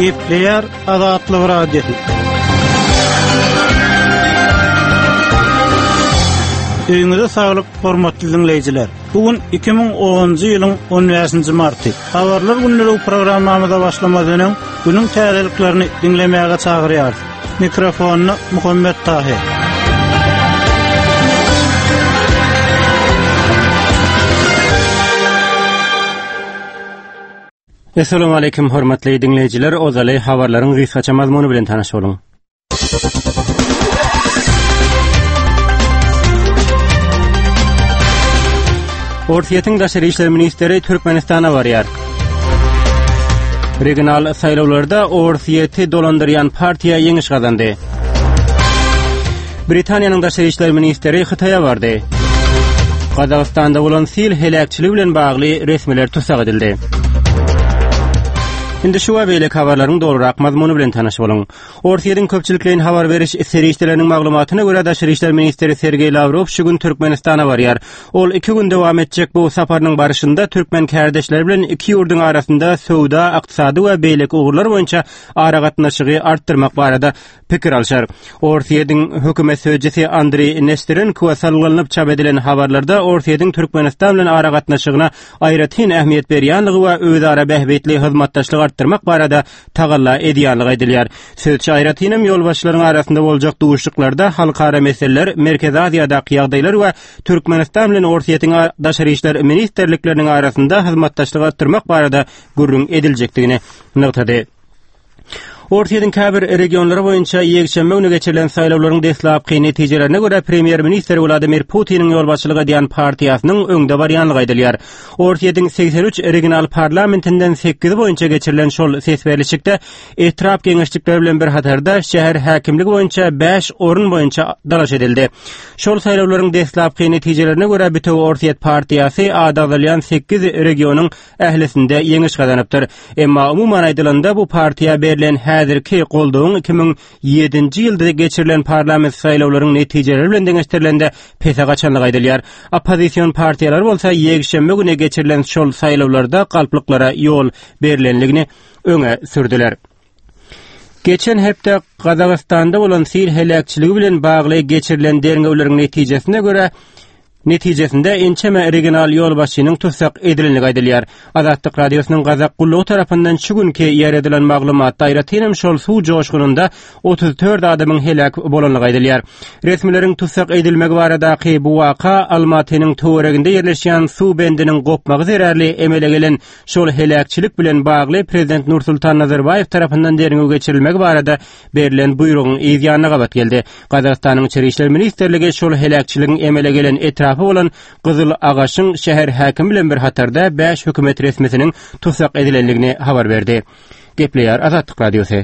Gepleyer Azatlyk Radiosu. Öňüňizde saglyk, hormatly dinleýijiler. Bugün 2010-njy ýylyň 15-nji marty. Habarlar günleri programmamyza başlamadan öň günüň täzeliklerini dinlemäge çagyrýar. Mikrofonu Muhammed Tahir. Assalamu alaykum hormatly dinleýijiler. Ozaly habarlaryň gysgaça mazmuny bilen tanaş boluň. Ortiýetiň daşary işler ministeri Türkmenistana barýar. Regional saýlawlarda Ortiýeti dolandyrýan partiýa ýeňiş gazandy. Britaniýanyň daşary işler ministeri Hytaýa bardy. Gazagystanda bolan sil helakçyligi bilen bagly resmiler tutsak edildi. Indi şu weýle habarlaryň dolurak mazmuny bilen tanaş boluň. Ortiýetiň köpçüliklerin habar beriş serişleriniň maglumatyna görä Daşary işler ministeri Sergey Lavrov şu gün Türkmenistana barýar. Ol 2 gün dowam etjek bu saparynyň barışynda türkmen kardeşleri bilen iki ýurdun arasynda söwda, ykdysady we beýlik ugurlar boýunça ara gatnaşygy artdyrmak barada pikir alşar. Ortiýetiň hökümet söýjüsi Andrey Nesterin kuwasalanyp çap edilen habarlarda Ortiýetiň Türkmenistan bilen ara gatnaşygyna aýratyn ähmiýet berýänligi we özara bähbetli hyzmatdaşlyk arttırmak barada tagalla edýänligi aýdylýar. Söýtçi aýratynam ýolbaşçylaryň arasynda boljak duşluklarda halkara meseleler, Merkezi Aziýadaky ýagdaýlar we Türkmenistan bilen Ortiýetiň daşary işler ministerlikläriniň arasynda hyzmatdaşlyk arttırmak barada gurrun ediljekdigini nygtady. Ortiýetiň käbir regionlary boýunça ýekşembe güni geçirilen saýlawlaryň deslapky netijelerine görä Premier Minister Vladimir Putin'in ýolbaşçylyk edýän partiýasynyň öňde barýanlygy aýdylýar. Ortiýetiň 83 regional parlamentinden 8 boýunça geçirilen şol sesberliçikde etrap geňeşlikleri bilen bir hatarda şäher häkimligi boýunça 5 orun boýunça dalaş edildi. Şol saýlawlaryň deslapky netijelerine görä Bütöw Ortiýet partiýasy adadalyan 8 regionyň ählisinde ýeňiş gazanypdyr. Emma umuman aýdylanda bu partiýa berilen häzirki golduň 2007-nji ýylda geçirilen parlament saýlawlarynyň netijeleri bilen deňeşdirilende pese gaçanlygy aýdylýar. Opposition partiýalar bolsa ýekşembe güni geçirilen şol saýlawlarda galplyklara ýol berilenligini öňe sürdüler. Geçen hepde Gazagystanda bolan sil helakçyligi bilen bagly geçirilen derňewleriň netijesinde ençeme regional ýolbaşçynyň tutsak edilenligi aýdylýar. Azatlyk radiosynyň Gazak gullugy tarapyndan şu günki ýer edilen maglumatda aýratynam şol suw joşgununda 34 adamyň helak bolanlygy aýdylýar. Resmileriň tutsak edilmegi baradaky bu waka Almatynyň töwereginde ýerleşýän suw bendiniň gopmagy zerärli emele gelen şol helakçylyk bilen bagly Prezident Nursultan Nazarbayew tarapyndan derňew geçirilmegi barada berilen buýrugyň ýygyanyna gabat geldi. Gazagystanyň Içeri işler ministerligi şol helakçylygyň emele gelen bolan Gyzyl Agaşyň şäher häkimi bilen bir hatarda 5 hökümet resmisiniň tutsak edilenligini habar berdi. Gepleýär Azatlyk Radiosy.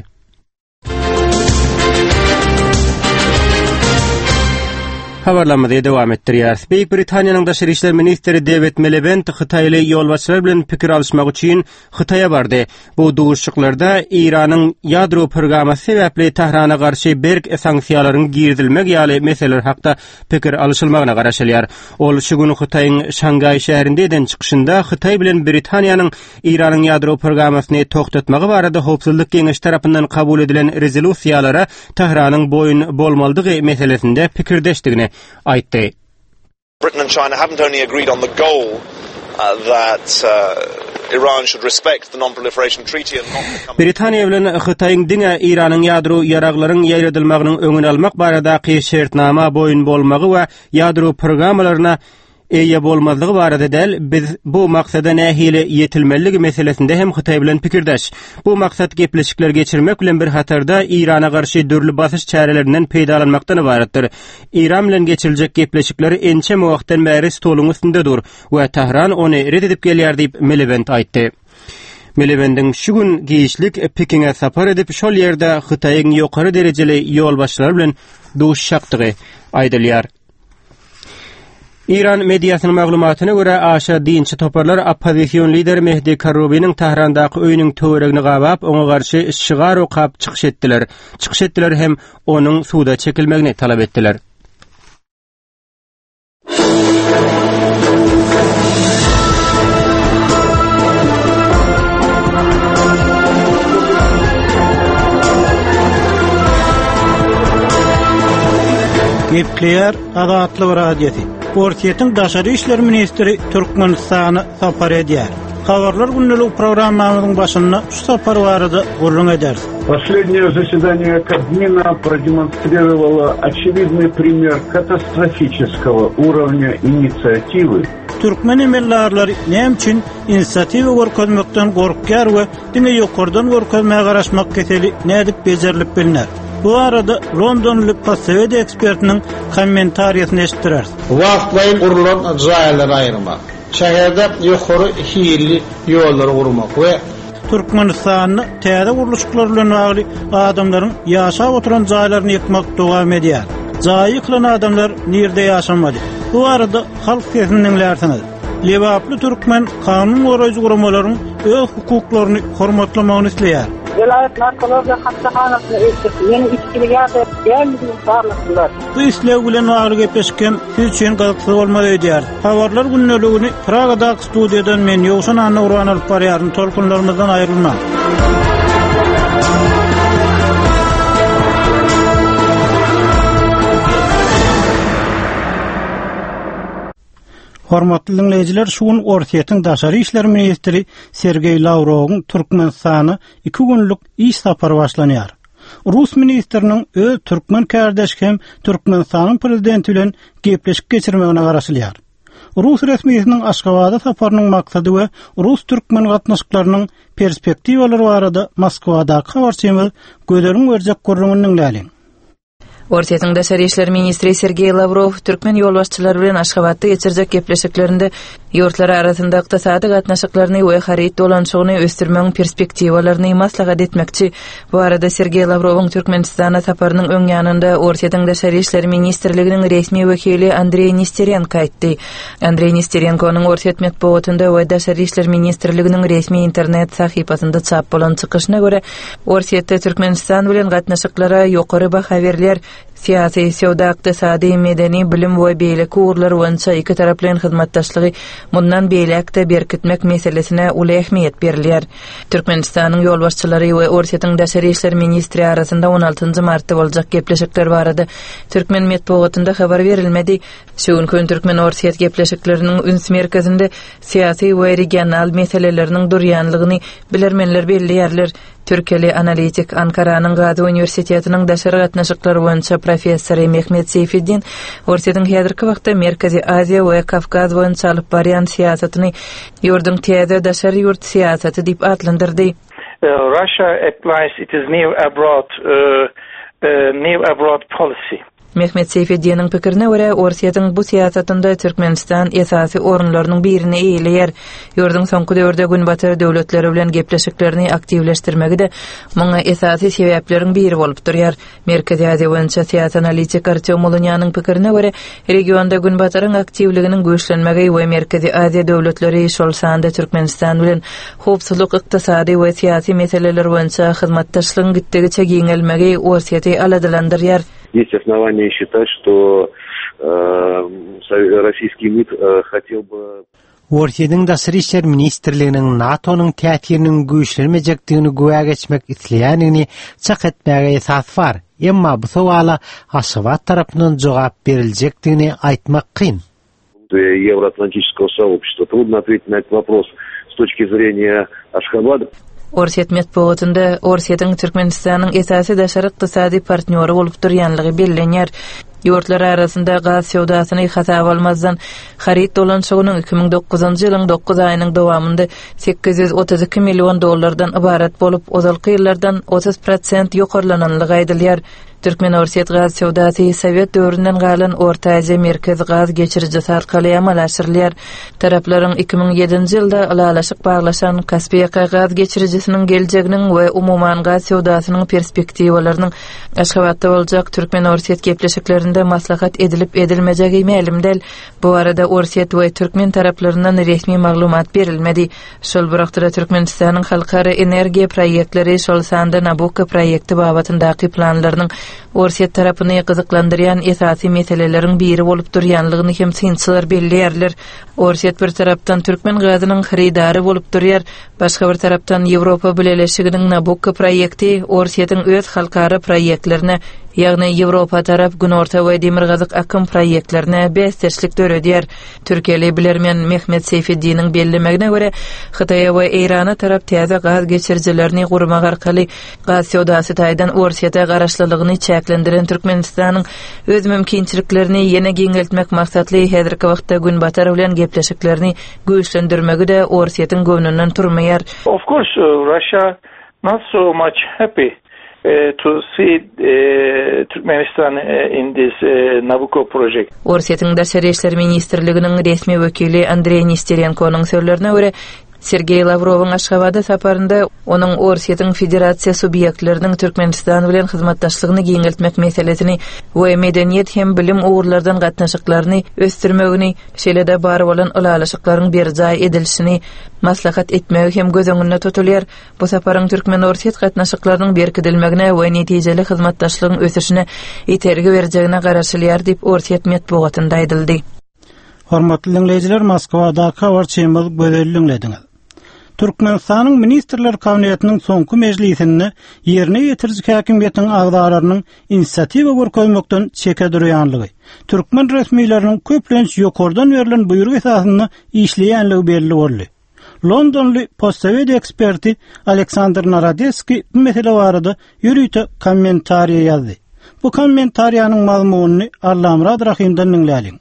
Habarlamada dowam etdirýär. Büyük Britaniýanyň daşary işler ministeri David Miliband Hytaýly ýolbaşçylar bilen pikir alşmak üçin Hytaýa bardy. Bu duşluklarda İranyň ýadro programy sebäpli Tehrana garşy berk sanksiýalaryň girdilmek ýaly meseleler hakda pikir alşylmagyna garaşylýar. Ol şu gün Hytaýyň Şangay şäherinde eden çykyşynda Hytaý bilen Britaniýanyň İranyň ýadro programasyny toktatmagy barada howpsuzlyk geňeş tarapyndan kabul edilen rezolýusiýalara Tehranyň boyun bolmalydygy meselesinde pikirdeşdigini aýtdy. Britain and China haven't only agreed on the goal that Iran should respect the non-proliferation treaty and not become Britaniýa bilen Hytaýyň diňe Iranyň ýadro ýaraglaryň ýaýradylmagynyň öňüni almak baradaky şertnama boyun bolmagy we ýadro programmalaryna eýe bolmazlygy barada del biz bu maksada nähili ýetilmeligi meselesinde hem Hytaý bilen pikirdeş. Bu maksat gepleşikler geçirmek bilen bir hatarda İrana garşy dürli basyş çärelerinden peýdalanmakdan ibaretdir. İran bilen geçiriljek gepleşikler ençe wagtdan beri stoluň üstündedir we Tehran ony red edip gelýär diýip Miliband aýtdy. Milibandyň şu gün giýişlik Pekinge sapar edip şol ýerde Hytaýyň ýokary derejeli ýolbaşçylar bilen duşşakdygy aýdylýar. İran mediasynyň maglumatyna görä aşa dinçi toparlar opposition lideri Mehdi Karoubi'niň Tehrandaky öýüniň töweregini gabap oňa garşy şygar okap çykyş etdiler. Çykyş etdiler hem onuň suwda çekilmegini talap etdiler. Nükleer Azatlyk Radiosu. Orsiýetiň Daşary işler ministri Türkmenistana sapar edýär. Habarlar günlük programmamyzyň başynda şu sapar barada gurrun edersiz. Последнее заседание Кабмина продемонстрировало очевидный пример катастрофического уровня инициативы. Türkmen emellarlary näme inisiatiwa görkezmekden gorkýar we diňe ýokardan görkezmäge garaşmak keseli nädip bejerilip bilinär. Bu arada Londonlyk Passaved ekspertiniň kommentariýasyny eşitdiler. Wagtlaýyn gurulan jaýlary aýyrmak, şäherde ýokary hili ýollar gurmak we Türkmenistanyň täze guruluşlar bilen bagly adamlaryň ýaşap oturan jaýlaryny ýykmak dowam edýär. Jaý ýykylan adamlar nirde ýaşamady. Bu arada halk kesiminden lärsiniz. Lebaply türkmen kanun goraýjy guramalaryň öz hukuklaryny hormatlamagyny isleýär. Vilayet narkologiya hastaxanasyna öýtüp, ýeni içkiligärde gelmediň barlyklar. Bu islew bilen bagly gepleşken siz üçin gaýtsy bolmady edýär. Habarlar günneligini Pragadaky studiýadan men Ýowşan Anurwan alyp barýaryn tolkunlarymyzdan aýrylma. Hormatly dinleyijiler, şuň Orsiýetiň Daşary işler ministri Sergey Lavrowyň Türkmenistana 2 günlük iş sapary başlanýar. Rus ministriniň öz türkmen kardeşi hem Türkmenistanyň prezidenti bilen gepleşik geçirmegine garaşylýar. Rus resmiýetiniň Aşgabatda saparynyň maksady we Rus-türkmen gatnaşyklarynyň perspektiwalary barada Moskwadaky habarçymyz göderiň berjek gurrungyň näliň. Orsiýetiň Daşary işler ministri Sergey Lavrov türkmen ýolbaşçylary bilen Aşgabatda geçirjek gepleşiklerinde ýurtlar arasynda ykdysady gatnaşyklaryny we haryt dolanşygyny ösdürmegiň perspektiwalaryny maslahat etmekçi. Bu arada Sergey Lavrowyň Türkmenistana saparynyň öň ýanynda Orsiýetiň Daşary işler ministrliginiň resmi wekili Andrey Nesterenko aýtdy. Andrey Nesterenko'nun Orsiýet matbuatynda we Daşary işler ministrliginiň resmi internet sahypasynda çap bolan çykyşyna görä Orsiýetde Türkmenistan bilen gatnaşyklara ýokary baha berilýär. Siyasi, siyada, iqtisadi, medeni, bilim ve beýleki urlar boýunça iki taraplyň hyzmatdaşlygy mundan beýlekde berkitmek meselesine uly ähmiýet berilýär. Türkmenistanyň ýolbaşçylary we Orsiýetiň Daşary işler ministri arasynda 16 martda boljak gepleşikler barada türkmen matbuatynda habar berilmedi. Şuň gün türkmen Orsiýet gepleşikleriniň üns merkezinde siyasi we regional meseleleriniň durýanlygyny bilermenler belliýärler. Türkeli analitik Ankara'nın Gazi Üniversitetining Daşary gatnaşyklary boýunça professor Mehmet Seyfiddin Orsiýetiň häzirki wagtda Merkezi Aziya we Kafkaz boýunça alyp barýan siýasatyny ýurdun täze daşary ýurt siýasaty diýip adlandyrdy. Russia applies its new abroad policy. Mehmet Seyfiddin'in pikirine göre Orsiýetiň bu siýasatynda Türkmenistan esasy orunlarynyň birini eýleýär. Ýurdun soňky döwürde günbatyr döwletleri bilen gepleşiklerini aktivleşdirmegi de muňa esasy sebepleriň biri bolup durýar. Merkezi Aziya boýunça siýasat analitik Artyom Molonyan'yň pikirine göre regionda günbatyryň aktivliginiň güýçlenmegi we Merkezi Aziya döwletleri şol sanda Türkmenistan bilen howpsuzlyk, ykdysady we siýasy meseleler boýunça hyzmatdaşlygyň gitdigiçe giňelmegi Orsiýety aladylandyrýar. Есть основания считать, что российский МИД хотел бы... Orsiýetiň Daşary işler ministrliginiň NATO'nyň täsiriniň güýçlenmejekdigini güýä geçmek isleýänini çak etmäge esas bar. Emma bu sowala Aşgabat tarapyndan jogap berilejekdigini aýtmak kyn. Евроатлантического сообщества. Трудно ответить на этот вопрос с точки зрения Ашхабада. Orsiýet matbuatynda Orsiýetiň Türkmenistanyň esasy daşary ykdysady partnýory bolup durýanlygy bellenýär. Ýurtlar arasynda gaz sowdasyny hasap almazdan haryt dolanşygynyň 2009-njy ýylyň 9 aýynyň dowamında $832 million ibarat bolup, ozalky ýyllardan 30% ýokarlananlygy aýdylýar. Türkmen Orsiýet gaz sowdasy Sowet döwründen galan Orta Aziya merkez gaz geçirjisi arkaly amallaşdyrylýar. Taraplaryň 2007-nji ýylda alalaşyk baglaşan Kaspiýa gaz geçirjisiniň geljeginiň we umumyň gaz sowdasynyň perspektiwalarynyň Aşgabatda boljak Türkmen Orsiýet gepleşiklerinde maslahat edilip edilmejegi mälimdel. Bu arada Orsiýet we Türkmen taraplaryndan resmi maglumat berilmedi. Şol wagtda Türkmenistanyň halkara energiýa proýektleri şol sanda Nabucco proýekti babatyndaky planlarynyň Orsiýet tarapyny gyzyklandyrýan esasy meseleleriň biri bolup durýanlygyny hem synçylar belliýärler. Orsiýet bir tarapdan Türkmen gazynyň haridary bolup durýar, başga bir tarapdan Ýewropa bileşiginiň Nabucco proýekti Orsiýetiň öz halkara proýektlerine Ýagny Ýewropa tarap gün orta we demirgazyk akym proýektlerine besterçlik döredýär. Türkiýeli bilermen Mehmet Seyfiddiniň bellemegine görä, Hytaýa we Eýrana tarap täze gaz geçirjilerini gurmak arkaly gaz sodasy taýdan Orsiýata garaşlylygyny çäklendiren Türkmenistanyň öz mümkinçiliklerini ýene giňeltmek maksatly häzirki wagtda gün batar bilen gepleşiklerini güýçlendirmegi de Orsiýatyň göwnünden turmaýar. Of course, Russia not so much happy to see Turkmenistan in this Nabucco project. Orsiýatyň Daşary işler ministrliginiň resmi wekili Andrey Nesterenko'nun sözlerine görä, Sergey Lavrowyň Aşgabatda saparynda onuň Orsiýatyň federasiýa subyektleriniň Türkmenistan bilen hyzmatdaşlygyny giňeltmek meselesini we medeniýet hem bilim ugurlardan gatnaşyklaryny ösdürmegini, şeýle-de bar bolan ulalaşyklaryň berjaý edilişini maslahat etmegi hem göz öňünde tutulýar. Bu saparyň Türkmen Orsiýat gatnaşyklarynyň berkidilmegine we netijeli hyzmatdaşlygyň ösüşine ýeterli berjegine garaşylýar diýip Orsiýat medeniýetinde aýdyldy. Hormatly dinleyijiler, Moskwada Kavar Çember gözelliňlediňiz. Türkmenistanyň ministrler kabinetiniň soňky mejlisinde ýerine ýetirjik häkimiýetiň agdararynyň inisiatiwa görkezmekden çeke durýanlygy, türkmen resmiýetleriniň köplenç ýokardan berilen buyruk esasynda işleýänligi belli boldy. Londonly postawed eksperti Aleksandr Narodeski bu mesele barada ýürüýte kommentariýa ýazdy. Bu kommentariýanyň mazmunyny Allamrad Rahimdan dinläliň.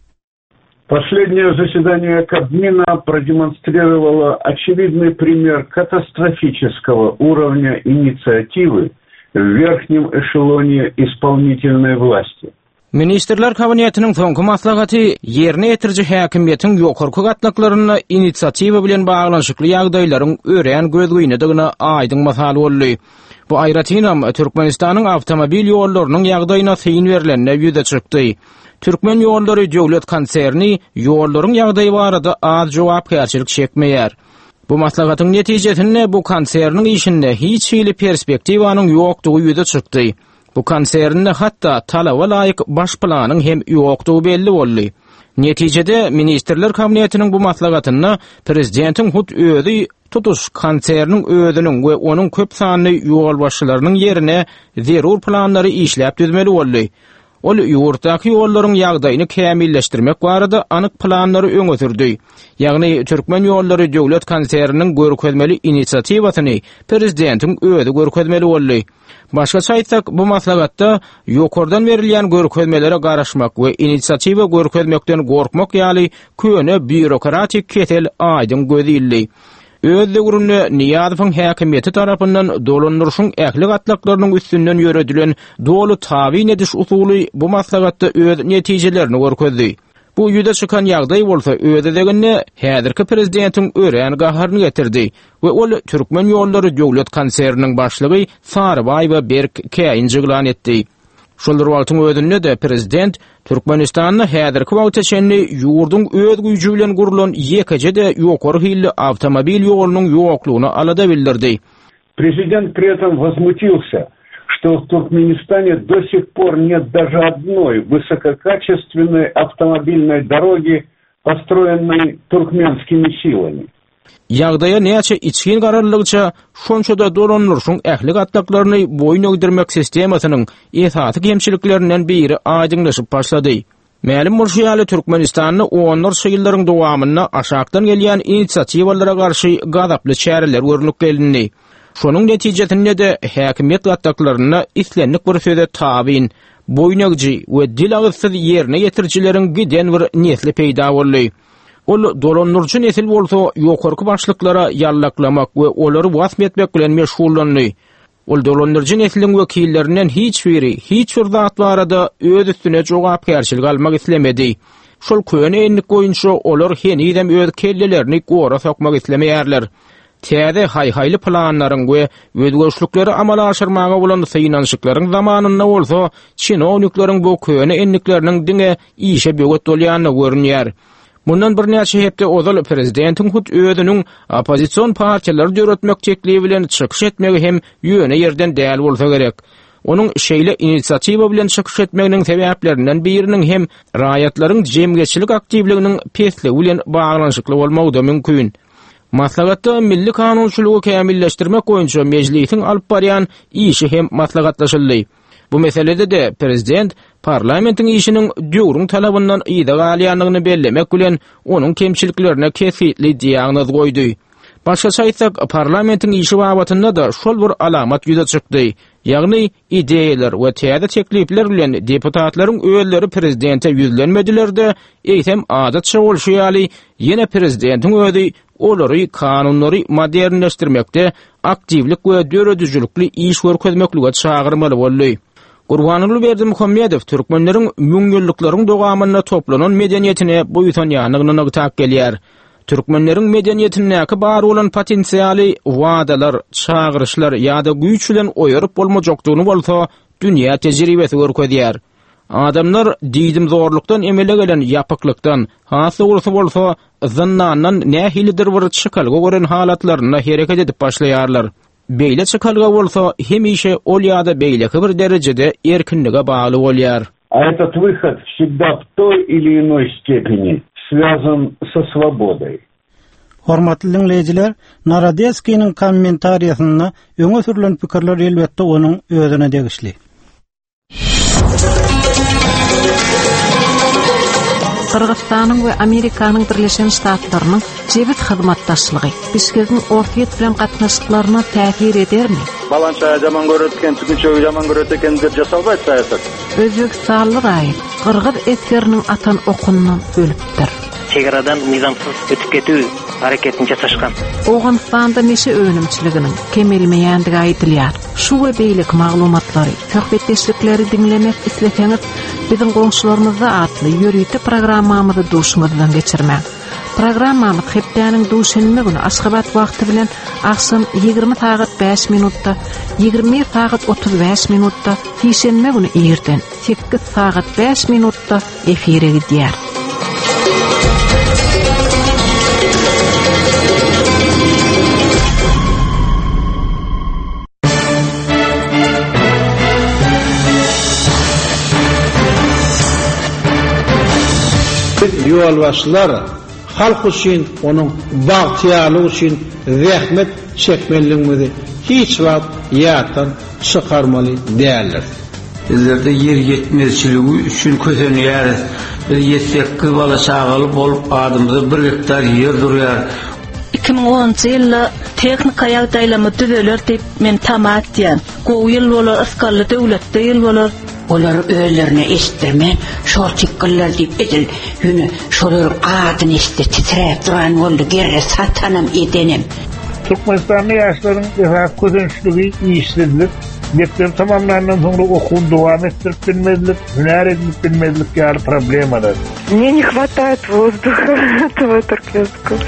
Последнее заседание Кабмина продемонстрировало очевидный пример катастрофического уровня инициативы в верхнем эшелоне исполнительной власти. Ministrler kabinetiniň soňky maslahaty ýerine ýetirji häkimiýetiň ýokarky gatnaklaryna inisiatiwa bilen baglanşykly ýagdaýlaryň örän gözgüýnediňine aýdyň masal boldy. Bu aýratynam Türkmenistanyň awtomobil ýollarynyň ýagdaýyna syn berilenine ýüze çykdy. Türkmen ýollary döwlet konserni ýollaryň ýagdaýy barada az jogapkärçilik çekmeýär. Bu maslahatyň netijesinde bu konserniň işinde hiç hili perspektiwanyň ýokdugy ýüze çykdy. Bu konsernde hatta talaba laýyk baş planyň hem ýokdugy belli boldy. Netijede ministrler kabinetiniň bu maslahatyny prezidentiň hut özi tutuş konserniň özüniň we onuň köp sanly ýol başçylarynyň ýerine zerur planlary işläp düzmeli boldy. Ol ýurtdaky ýollaryň ýagdaýyny kämilleşdirmek barada anyk planlary öňe sürdi. Ýagny Türkmen ýollary döwlet konserniň görkezmeli inisiatiwasyny prezidentiň özi görkezmeli boldy. Başgaça aýtsak, bu maslahatda ýokardan berilýän görkezmelere garaşmak we inisiatiwa görkezmekden gorkmak ýaly köne bürokratik ketel aýdyň gözildi. Özde gurunny Niýazowyň häkimiýeti tarapyndan dolandyryşyň ähli gatlaklarynyň üstünden ýöredilen dolu tabyn ediş usuly bu maslahatda öz netijelerini görkezdi. Bu ýüze çykan ýagdaý bolsa öze deginde häzirki prezidentiň örän gaharyny getirdi we ol Türkmen ýollary döwlet konserniniň başlygy Sarybay we Berk käýinjiglan etdi. Şolary wagtyň özünde de prezident Türkmenistanyň häzirki wagtda şenli ýurduň öz güýji bilen gurulan ýekejede ýokary hilli awtomobil ýolunyň ýoklugyny alada bildirdi. Президент при этом возмутился, что в Туркменистане до сих пор нет даже одной высококачественной автомобильной дороги, построенной туркменскими силами. Ýagdaýa näçe içkin gararlygça şonçada dolandyryşyň ähli gatlaklaryny boýun öýdirmek sistemasynyň esasy kemçiliklerinden biri aýdyňlaşyp başlady. Mälim bolýaly Türkmenistanyň onlarça ýyllaryň dowamyna aşakdan gelýän inisiatiwalara garşy gazaply çäreler görülüp geldi. Şonuň netijesinde de häkimiýet gatlaklaryna islenlik bir söze tabyn, boýun we dil agysy ýerine ýetirjileriň giden bir nesli peýda boldy. Ol dolandyryjy nesil bolsa ýokarky başlyklara ýallaklamak we olary wasp etmek bilen meşgullandy. Ol dolandyryjy nesliniň wekillerinden hiç biri hiç bir zat barada öz üstüne jogapkärçilik almak islemedi. Şol köne enlik goýunça olar henidem öz kellelerini gora sokmak islemeýärler. Täze haýhaýly planlaryň we özgörüşlikleri amala aşyrmaga bolan syýnanşyklaryň zamanynda bolsa çinowniklaryň bu köne enlikleriniň diňe işe böwet bolýanyny görünýär. Bundan bir näçe hepde ozal prezidentiň hut özüniň opozisiýon partiýalary döretmek teklibi bilen çykyş etmegi hem ýöne ýerden däl bolsa gerek. Onuň şeýle inisiatiwa bilen çykyş etmeginiň sebeplerinden biriniň hem raýatlaryň jemgyçilik aktivliginiň pesli bilen baglanşykly bolmagy da mümkin. Maslahatda milli kanunçylygy kämilleşdirmek boýunça mejlisiň alyp barýan işi hem maslahatlaşyldy. Bu meselede de prezident parlamentin işinin döwrüň talabyndan ýyda galýanlygyny bellemek bilen onuň kemçiliklerine kesitli diýagnoz goýdy. Başga aýtsak, parlamentin işi babatynda da şol bir alamat ýüze çykdy. Ýagny ideýalar we täze teklipler bilen deputatlaryň öýleri prezidente ýüzlenmediler-de, eýsem adatça bolşýaly ýene prezidentiň öýdi olary kanunlary modernleşdirmekde aktivlik we döredüjülükli iş görkezmeklige çağırmaly boldy. Gurbanuly Berdimuhammedow türkmenleriň müňýyllyklaryň dowamyna toplanan medeniýetine boýutan ýanygyny tak gelýär. Türkmenleriň medeniýetindäki bar bolan potensialy, wadalar, çağırışlar ýa-da güýç bilen oýaryp bolmajakdygyny bolsa, dünýä tejribesi görkezýär. Adamlar diýdim zorlukdan emele gelen ýapyklykdan, hasy bolsa zannandan nähilidir bir çykalga gören halatlaryna hereket edip başlaýarlar. Beýle çykalga bolsa, hemişe ol ýa-da beýleki bir derejede erkinlige bagly bolýar. Этот выход всегда в той или иной степени связан со свободой. Hormatly dinleyijiler, Narodetskiýiň kommentariýasyna öňe sürülen pikirler elbetde onuň özüne degişli. Kırgızstanyň we Amerikanyň Birleşen Ştatlarynyň jebit hyzmatdaşlygy Bişkekň ortaýet bilen gatnaşyklaryna täsir edermi? Balança jaman görütken, tügünçe jaman görütken diýip jasalbaýt saýasat. Özbekistanlyk aýy Kırgız eskeriniň atan okundan bölüpdir. Çegaradan nizamsız ötüp ketүү hareketini jasaşgan. Owganystanda neşe önümçiliginiň kemelmeýändigi aýdylýar. Şu we beýlik maglumatlary, söhbetdeşlikleri dinlemek isleseňiz, biziň goňşularymyzda atly ýörüýte programmamyzy duşumyzdan geçirmäň. Programmamyz hepdäniň duşanma güni Aşgabat wagty bilen akşam 20 saat 5 minutda, 20 saat 35 minutda, şeýşembe güni erden 8 saat 5 minutda efire gidýär. Ýolbaşçylar halk üçin, onuň bagtyalygy üçin zähmet çekmeliligini hiç wagt ýatdan çykarmaly däldir. Bizlerde yer yetmezçiligi üçin kösenýär. Ýetsek bala çagaly bolup adamyza 1 hektar yer durýar. 2010 ýylda teknika ýagdaýlamy düzeler diýip men tamat diýen. Gowy ýyl bolar, askarly döwletde ýyl bolar. Olar öýlerine estirmen, şol çykkylar diýip edil. Ýöne şolar adyny estir titräp duran boldy, gerre satanam edenim. Türkmenistanyň ýaşlaryň ihrak közençligi işsizlik, mekdep tamamlanandan soňra okuw dowam etdirip bilmezlik, hünär edip bilmezlik ýaly problemalar. Мне не хватает воздуха этого Туркменского.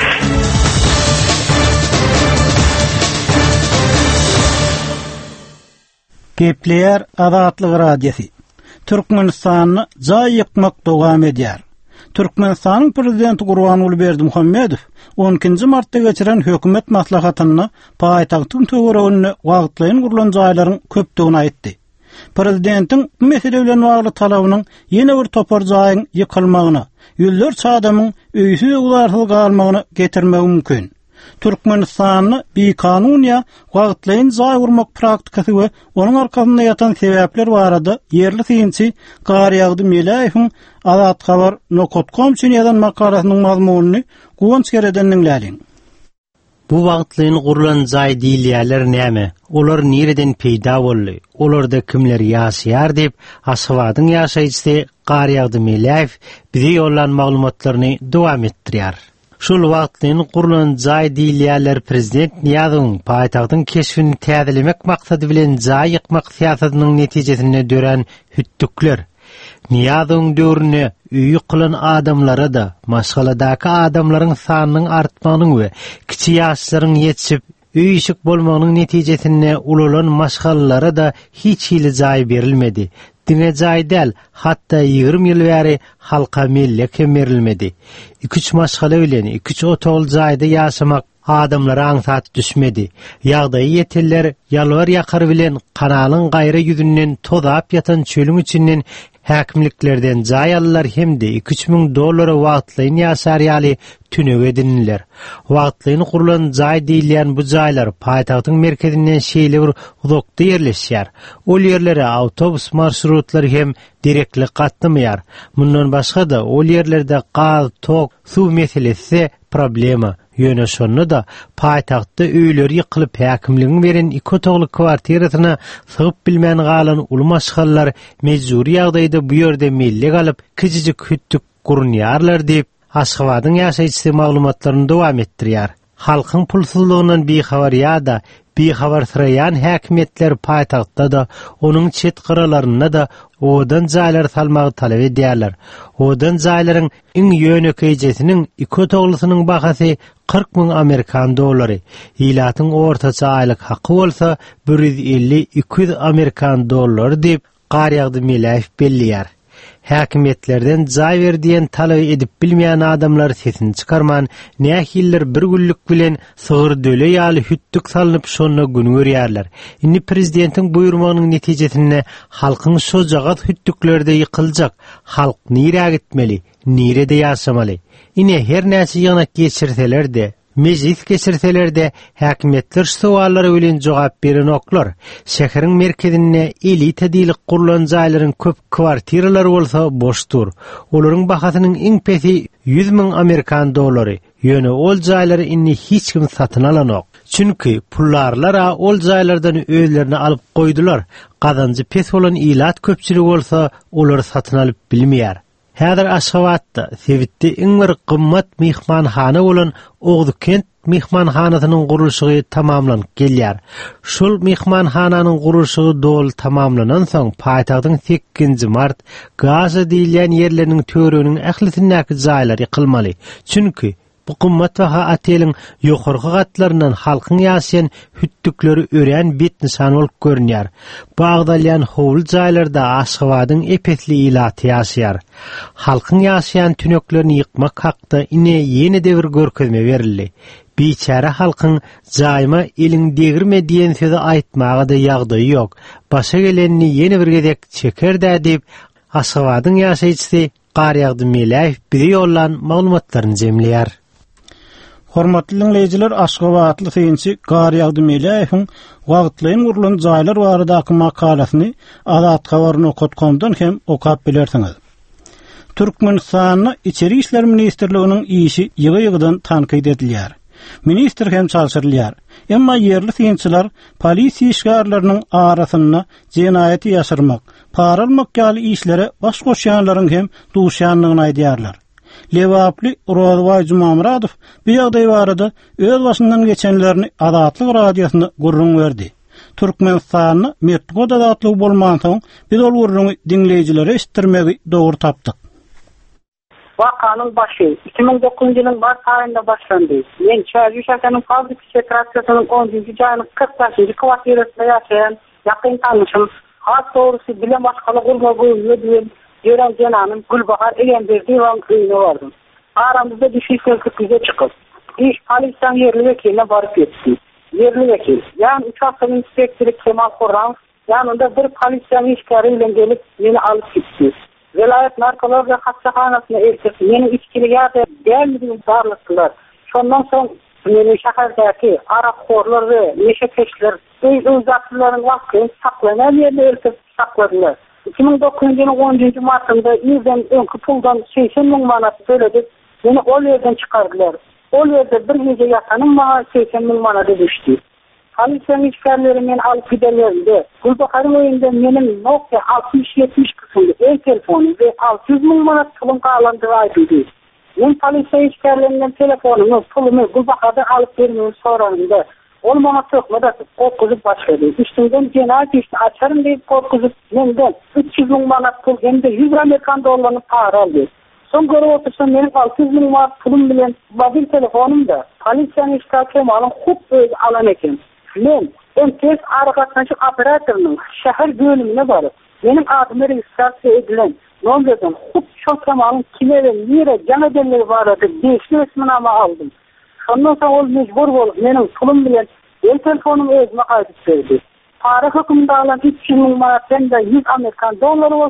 Gepleýär Azatlyk radiosi. Türkmenistanyny jaý ýykmak dowam edýär. Türkmenistanyň prezidenti Gurbanuly Berdimuhammedow 12-nji martda geçiren hökümet maslahatyny paýtagtyň töweregine wagtlaýan gurulan jaýlaryň köpdigini aýtdy. Prezidentiň bu mesele bilen bagly talabynyň ýene bir topar jaýyň ýykylmagyna, ýüllerçe adamyň öýsüz ularsyz galmagyna getirmegi mümkin. Türkmenistanyny bikanunýa wagtlaýan jaý gurmak praktikasy we onuň arkasynda ýatan sebäpler barada ýerli synçy Garyagdy Melaýewiň Azat Habar Nokot.com üçin ýazan makalasynyň mazmunyny Guwanç Gereden dinläliň. Bu wagtlaýan gurulan jaý diýilýärler näme? Olar nereden peýda boldy? Olarda kimler ýaşaýar diýip Aşgabatyň ýaşaýjysy Garyagdy Melaýew bize ýollan maglumatlaryny dowam etdirýär. Şol wagtlaýan gurulan jaý diýilýärler prezident Niýazowyň paýtagtyň keşfini täzelemek maksady bilen jaý ýykmak siýasatynyň netijesine dören hüttükler. Niýazowyň döwrüne üýü kılan adamlara da maşgaladaky adamlaryň sanynyň artmagynyň we kiçi ýaşlaryň ýetişip üýşik bolmagynyň netijesinde ulalan maşgallara da hiç hili jaý berilmedi. Dine jaý däl, hatda 20 ýyl bäri halka mille kemerilmedi. 2-3 maşgala bilen 2-3 otol jaýda ýaşamak adamlara aňsat düşmedi. Ýagdaý ýeteller ýalvar ýakar bilen kanalyň gaýra ýüzünden tozap ýatan çölüň içinden Häkimliklerden jaýallar hemde 2-3 dollara wagtlaýyn ýaşar ýaly tüneg edinler. Wagtlaýyn gurulan jaý diýilýän bu jaýlar paýtagtyň merkezinden şeýle bir uzakda ýerleşýär. Ol ýerlere awtobus marşrutlary hem direkli gatnamaýar. Mundan başga da ol ýerlerde gaz, tok, suw meselesi problema. Ýöne şonu da paýtagtda öýler ýykylyp häkimligiň beren 2 otogly kwartirasyna sygyp bilmän galan ulmaşgallar mejburi ýagdaýda bu ýerde milli galyp kijijik hüttük gurunýarlar diýip Aşgabatyň ýaşaýjysy maglumatlaryny dowam etdirýär. Halkyň pulsuzlygynyň bihabar ýa-da bihabar syraýan häkimetler paýtagtda da onuň çet gyralaryna da odan jaýlar salmagy talap edýärler. Odan jaýlaryň iň ýönekejisiniň 2 otoglysynyň bahasy 40.000 Amerikan dollary. Hilatyň ortaça aýlyk haky bolsa 150-200 Amerikan dollary diýip garýagdy Milaýew bellýär. Häkimetlerden jaý berdiýen talap edip bilmeýän adamlar sesini çykarman, nähiller bir günlük bilen sygyr döle ýaly hüttük salynyp şonda gün görýärler. Indi prezidentiň buýrmagynyň netijesinde halkyň şo jagat hüttüklerde ýykyljak. Halk nire gitmeli, nirede ýaşamaly. Ine her näçe ýanak geçirseler-de meclis geçirselerde häkimetler suwallary bilen jogap beren oklar. Şäheriň merkezinde elite diýilik gurulan jaýlaryň köp kwartiralary bolsa boşdur. Olaryň bahasynyň iň pesi 100.000 Amerikan dollary. Ýöne ol jaýlary inni hiç kim satyn alanok. Çünki pullarlara ol jaýlardan özlerini alyp goýdular. Gazanjy pes bolan ilat köpçüligi bolsa olar satyn alyp bilmeýär. Häzir Aşgabatda Sewitde iň bir gymmat mihmanhana bolan Ogdukent mihmanhanasynyň gurulşy tamamlanyp gelýär. Şol mihmanhananyň gurulşy dol tamamlanan soň paýtagtyň 8 mart Gaza diýilýän ýerleriniň töreginiň ählisindäki jaýlar ýykylmaly. Çünki bu gymmat we ateliň ýokarky gatlaryndan halkyň ýaşaýan hüttükleri ören bit nişan bolup görünýär. Bagdalyan howul jaýlarda Aşgabatyň epetli ilaty ýaşaýar. Halkyň ýaşaýan tüneklerini ýykmak hakda ine ýeni devir görkezme berildi. Biçara halkyň jaýma eliň degirme diýen sözi aýtmaga da ýagdaý ýok. Başa gelenini ýeni bir gezek çeker-de diýip Aşgabatyň ýaşaýjysy Garýagdy Milaýew bir ýollan maglumatlaryny jemleýär. Hormatly dinleyijiler, Aşgabatly synçy Garýagdy Milaýewiň wagtlaýyn gurulan jaýlar baradaky makalasyny Azat habaryny okutgomdan hem okap bilersiňiz. Türkmenistanyň içeri işler ministrliginiň işi ýygy-ýygydan tanqid edilýär. Ministr hem çalşyrylýar. Emma yerli synçylar polisiýa işgärlerini arasynda jenaýaty ýaşyrmak, para almak ýaly işlere baş goşýanlaryň hem duşanlygyny aýdýarlar. Lewaply Rozbay Jumamradow bu ýagdaý barada öz başyndan geçenlerini Azatlyk radiosyna gurrun berdi. Türkmenistanyň metod azatlygy bolman soň biz ol gurruny dinleýijilere eşitdirmegi dogry tapdyk. Vakanyň başı 2009 ýylyň mart aýynda başlandy. Men Çerji şäheriniň Fabrik Sekretariýatynyň 10-njy jaýynyň 45-nji kwartirasynda ýaşaýan ýakyn tanışym has dogrusy bilen başgaly gurmagy diýen Ýören Cenanyn Gülbahar Egenberdi wan köyüne bardym. Aramyzda düşüşsizlikle çykyp, iş polisiýanyň ýerli wekiline baryp ýetdi. Ýerli wekil, ýani uçak inspektori Kemal Horran, ýanynda bir polisiýanyň işgäri bilen gelip meni alyp gitdi. Vilayet narkologiya hastaxanasyna eltip meni içkiligärde dämdiň barlyklar. Şondan soň meni şäherdäki arakhorlar we meşekeşler uzatlaryň wagtyny saklanan ýerde eltip sakladylar. 2009 ýylyň 10-njy martynda ýerden öňkü puldan 80.000 manat töledik. Meni ol ýerden çykardylar. Ol ýerde bir gece ýatanyň maňa 80.000 manata düşdi. Polisiýanyň işgärleri meni alyp giderlerinde. Gulbahar öýünde menin Nokia 60-70 kysymly el telefonu we 600.000 manat pulum galandygy aýdyldy. Men polisiýa işgärlerinden telefonumy, pulumy Gulbaharda alyp bermegi sorandymda. Ol maňa tökmede korkuzyp başlady. Üstünden jenaýat işi açarym diýip korkuzyp menden 300.000 manat pul hem de 100 Amerikan dollaryny para aldy. Son görüp otursam menin 600.000 manat pulum bilen mobil telefonumda polisiýanyň işgärleri malyň hup öýü alan eken. Men MTS aragaçyk operatornyň şäher bölümine baryp menin adymy registrasiýa edilen nomlerden hup şol kemalyň kime we nire janadenleri barady diýişli isminama aldym. Ondan soň ol mejbur bolup menin pulum bilen el telefonumy özüme gaýdyp berdi. Para hökümde alan 300.000 manatdan da 100 Amerikan dollary bolsa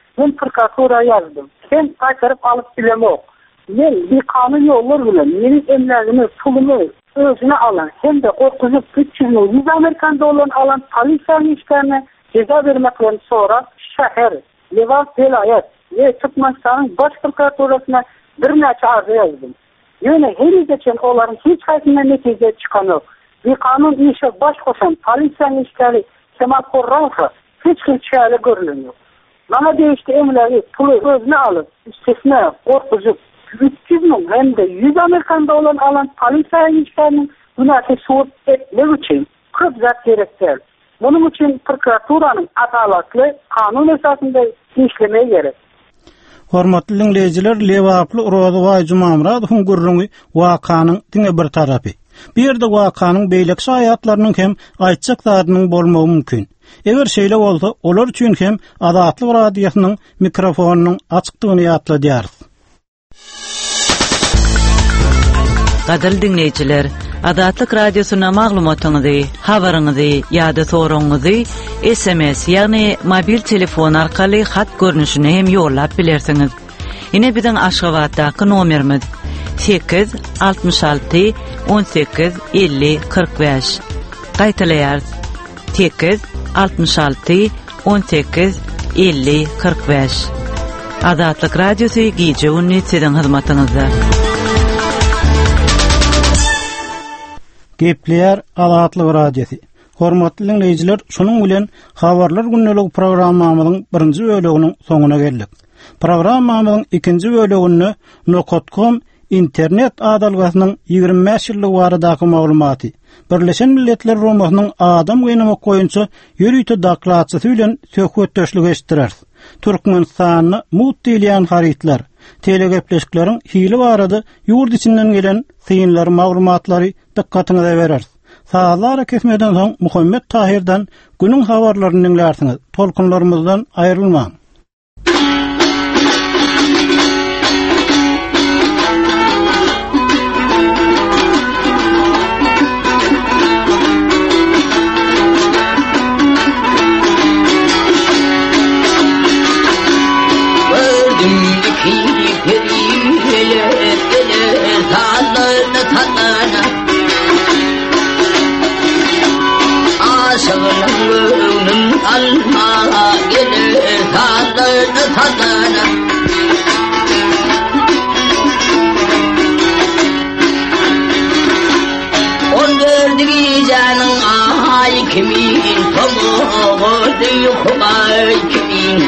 Ben prokuratura yazdım. Sen kaytarıp alıp bilemok. Men bir kanun yollar bilen menin emlerimi, pulumu özüne alan hem de korkuzup 300 Amerikan dolarını alan polisiyanın işlerine ceza vermekten sonra şehir, Levant Velayet ve Türkmenistan'ın baş prokuraturasına bir neçe arzu yazdım. Yani her geçen onların hiç kaysından netice çıkan yok. Bir kanun işe baş koşan polisiyanın işleri Kemal Korransa hiç şeyle görülmüyor. Bana değişti emleri pulu özüne alıp üstesine korkuzup 300 bin hem de 100 Amerikan dolarını alan polisiyanın işlerinin günahı suut etmek için kıp zat gerektir. Bunun için prokuraturanın adaletli kanun esasında işlemeye gerek. Hormatly dinleyijiler, Lewaply Roza we Jumamradowyň gurrungy wakanyň diňe bir tarapy. Bir de wakanyň beýlek şaýatlarynyň hem aýtjak zadynyň bolmagy mümkin. Eger şeýle bolsa, olar üçin hem Adatly radiosynyň mikrofonunyň açykdygyny ýatladýarys. Gadal dinleyijiler, Adatlyk radiosyna maglumatyňyzy, habaryňyzy ýa-da soragyňyzy SMS ýagny mobil telefon arkaly hat görnüşine hem ýollap bilersiňiz. Ine biziň Aşgabatdaky nomerimiz 866 18 50 45. Gaýtalaýar 866 18 50 45. Adatlyk radiosy gije unnit siziň hyzmatyňyzda. Gepler Adatlyk radiosi. Hormatly dinleyijiler, şonuň bilen habarlar günnelik programmamyzyň birinji böleginiň soňuna geldik. Programmamyzyň ikinji bölegini Nokot.com internet adalgasynyň 25 ýyllyk baradaky maglumaty, Birleşen Milletler Romasynyň adam gynamak goýunça ýürüýte daklatçysy bilen söhbetdeşlik etdirär. Türkmenistanyny mut diýilýän haritlar, telegepleşikleriň hili barada ýurt içinden gelen syýynlar maglumatlary dikkatyňyza berer. Saatlar kesmeden soň Muhammed Tahir'dan günün habarlaryny dinlersiňiz. Tolkunlarymyzdan aýrylmaň. Alma gelir tadana ondurduğu canın ay kimin tomoğu yuhmay kimin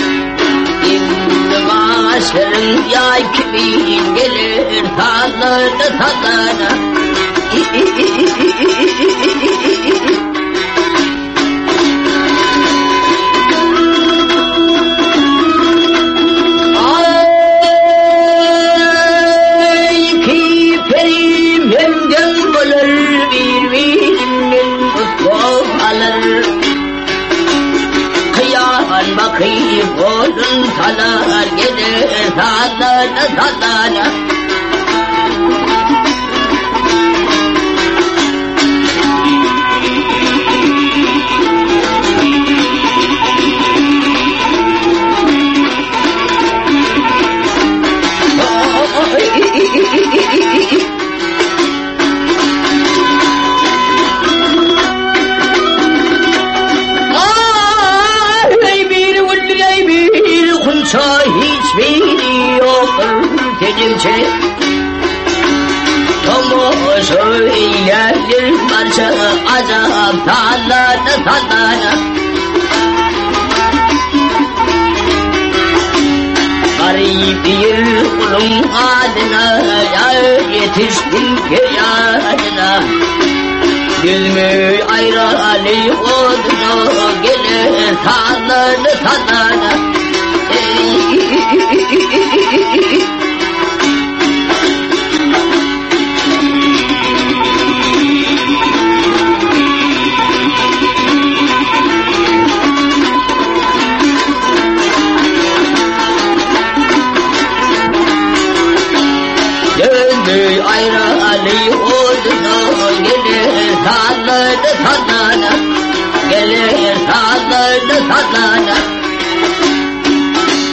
İndivaşırın yay kimin gelir tadana Bakayım olun talar gelir tadana hiçbir yoktur dedimce Tomo söylerdir barca azap tadana Garip bir kulun adına yetiştim kıyadına Gülmü ayrali oduna gelir tadana Gönlü ayrali oduna gelir tadana Gelir tadana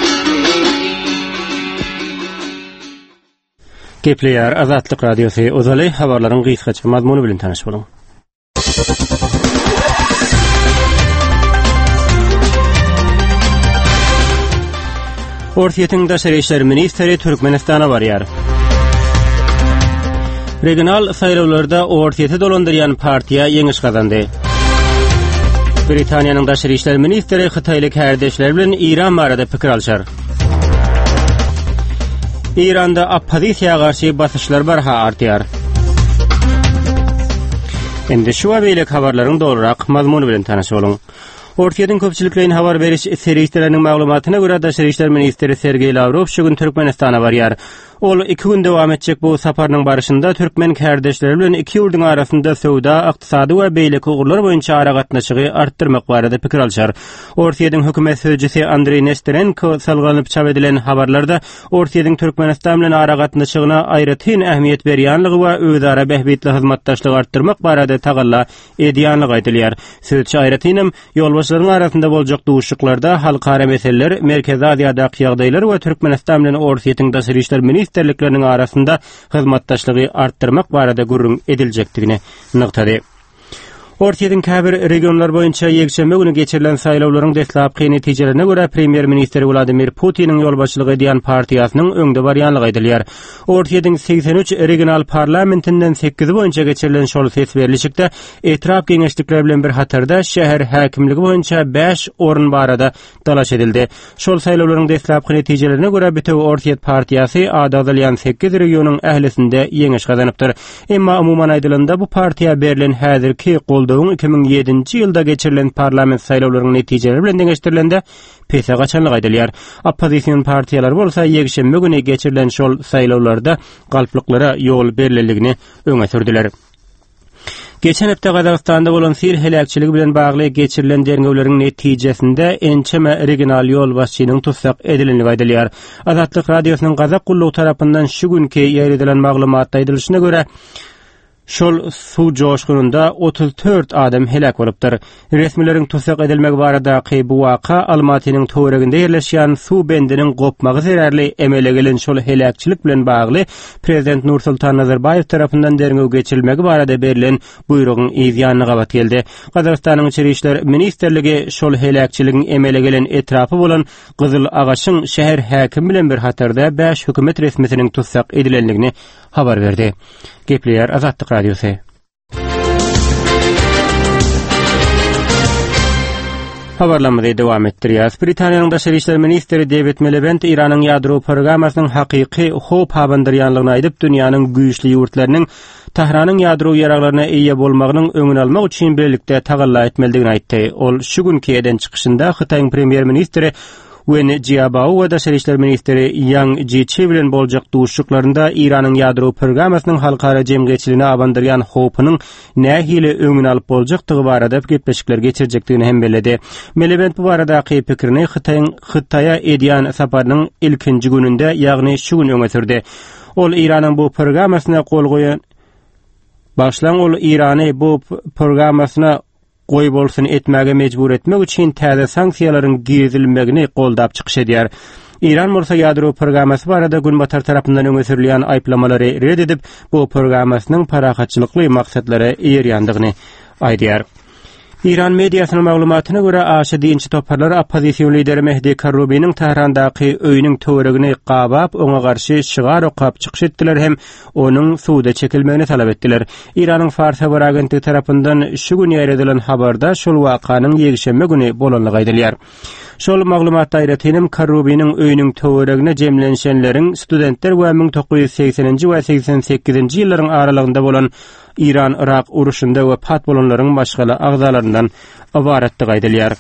Gepleýär Azatlyk Radiosu Ozaly habarlaryň gysgaça mazmuny bilen tanyş boluň. Ortiýetiň daşary işler ministri Türkmenistana barýar. Regional saýlawlarda ortiýeti dolandyrýan partiýa ýeňiş gazandy. Britaniýanyň daşary işler ministri Hytaýlyk härdeşler bilen İran barada pikir alşar. İranda oppozisiýaga garşy basyşlar barha artýar. Endi şu abeýlek habarlaryň dolurak mazmuny bilen tanyş boluň. Ortiýetiň köpçülikleýin habar beriş serýisleriniň maglumatyna görä daşary işler ministri Sergey Lavrov şugun Türkmenistana barýar. Ol 2 gün dowam etjek bu saparynyň barışynda türkmen kardeşleri bilen iki ýurduň arasynda söwda, ykdysady we beýleki ugurlar boýunça ara gatnaşygy artdyrmak barada pikir alşar. Ortiýetiň hökümet sözjüsi Andrey Nesterenko salganyp çap edilen habarlarda Ortiýetiň Türkmenistan bilen ara gatnaşygyna aýratyn ähmiýet berýänligi we özara behbetli hyzmatdaşlyk artdyrmak barada tagalla edýänligi aýdylýar. Sözçi aýratynam ýolbaşlaryň arasynda boljak duşuklarda halkara meseleler, Merkezi Aziýadaky ýagdaýlar we Türkmenistan bilen Ortiýetiň daşary işler ministerliklerinin arasında hyzmatdaşlygy arttırmak barada gurrun ediljekdigini nykdady. Ortiýetiň käbir regionlar boýunça ýekşembe güni geçirilen saýlawlaryň deslapky netijelerine görä Premier Minister Vladimir Putin'in ýolbaşçylygy edýän partiýasynyň öňde barýanlygy aýdylýar. Ortiýetiň 83 regional parlamentinden 8 boýunça geçirilen şol ses berilişikde etrap geňeşlikler bilen bir hatarda şäher häkimligi boýunça 5 orun barada dalaş edildi. Şol saýlawlaryň deslapky netijelerine görä Bütöw Ortiýet partiýasy adadalyan 8 regionyň ählisinde ýeňiş gazanypdyr. Emma umuman aýdylanda bu partiýa berilen häzirki 2007-nji ýylda geçirilen parlament saýlawlarynyň netijeleri bilen deňeşdirilende pese gaçanlyk aýdylýar. Oppozisiýon partiýalar bolsa ýekşembe güni geçirilen şol saýlawlarda galplyklara ýol berilenligini öňe sürdiler. Geçen hepde Gazagystanda bolan sir helakçyligi bilen bagly geçirilen derňewleriň netijesinde ençeme regional ýol başçynyň tutsak edilenligi aýdylýar. Azatlyk radiosynyň Gazak gullugy tarapyndan şu günki ýerledilen maglumatda aýdylyşyna görä şol suw joşgununda 34 adam helak bolupdyr. Resmileriň tutsak edilmegi baradaky bu waka Almatynyň töwereginde ýerleşýän suw bendiniň gopmagy zerarly emele gelen şol helakçylyk bilen bagly Prezident Nursultan Nazarbayew tarapyndan derňew geçirilmegi barada berilen buyrugyň ýygyanyny gabat geldi. Gazagystanyň içeri işler ministerligi şol helakçylygyň emele gelen etrapy bolan Gyzyl Agaşyň şäher häkim bilen bir hatarda 5 hökümet resmisiniň tutsak edilenligini habar berdi. Gepleýär Azatlyk Radiosu. Habarlamada dowam etdirýär. Britaniýanyň daşary işler ministri David Miliband Iranyň ýadro programasynyň hakyky hop habandyrýanlygyny aýdyp, dünýäniň güýçli ýurtlarynyň Tahranyň ýadro ýaraklaryna eýe bolmagynyň öňüni almak üçin birlikde tagalla etmeligini aýtdy. Ol şu günki eden çykyşynda Hytaýyň premier ministri Wen Jiabao we daşary işler ministri Yang Jiechi bilen boljak duşuklarynda Iranyň ýadro programasynyň halkara jemgyýetçiligine abandyrýan hopynyň nähili öňüni alyp boljakdygy barada gepleşikler geçirjekdigini hem bellädi. Miliband bu baradaky pikirini Hytaýa edýän saparynyň ilkinji gününde, ýagny şu gün öňe sürdi. Ol Iranyň bu programasyna kol goýan ol Irany bu programasyna goý bolsun etmäge mejbur etmek üçin täze sanksiýalaryň girizilmegini goldap çykyş edýär. İran bolsa ýadro programmasy barada Günbatar tarapyndan öňe sürilýän aýplamalary red edip, bu programmasynyň parahatçylykly maksatlary ýerýändigini aýdýar. İran mediasynyň maglumatyna görä aşy dinçi toparlar oppozisiýon lideri Mehdi Karrubiýnyň Tehrandaky öýüniň töweregini gabap oňa garşy şygar okap çykyş etdiler hem onuň suwda çekilmegini talap etdiler. İranyň Fars habar agentligi tarapyndan şu gün ýeredilen habarda şol wakanyň ýekşembe güni bolanlygy aýdylýar. Şol maglumatda aýratynam Karrubiýnyň öýüniň töweregine jemlenşenleriň studentler we 1980-nji we 88-nji ýyllaryň aralygynda bolan İran-Irak uruşunda wepat bolanlaryň başgaly agzalaryndan ibaratdygy aýdylýar.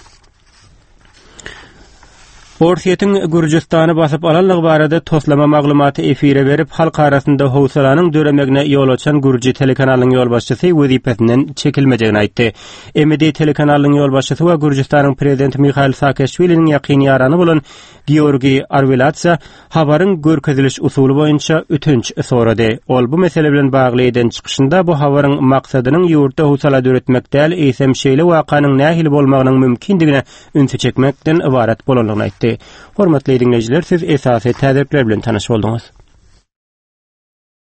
Ortiýetiň Gürjistany basyp alanlygy barada toslama maglumaty efire berip, halk arasynda howsalanyň döremegine ýol açan Gürji telekanalynyň ýolbaşçysy wezipesinden çekilmejegini aýtdy. MD telekanalynyň ýolbaşçysy we Gürjistanyň prezidenti Mikhail Saakashviliniň ýakyny ýarany bolan Georgiy Arveladze habaryň görkeziliş usuly boýunça ötünç sorady. Ol bu mesele bilen bagly eden çykyşynda bu habaryň maksadynyň ýurtda howsala döretmek däl, eýsem şeýle wakanyň nähili bolmagynyň mümkindigine ünse çekmekden ibarat bolanlygyny aýtdy. Hormatly dinleyijiler, siz esasy täzirler bilen tanyş boldunuz.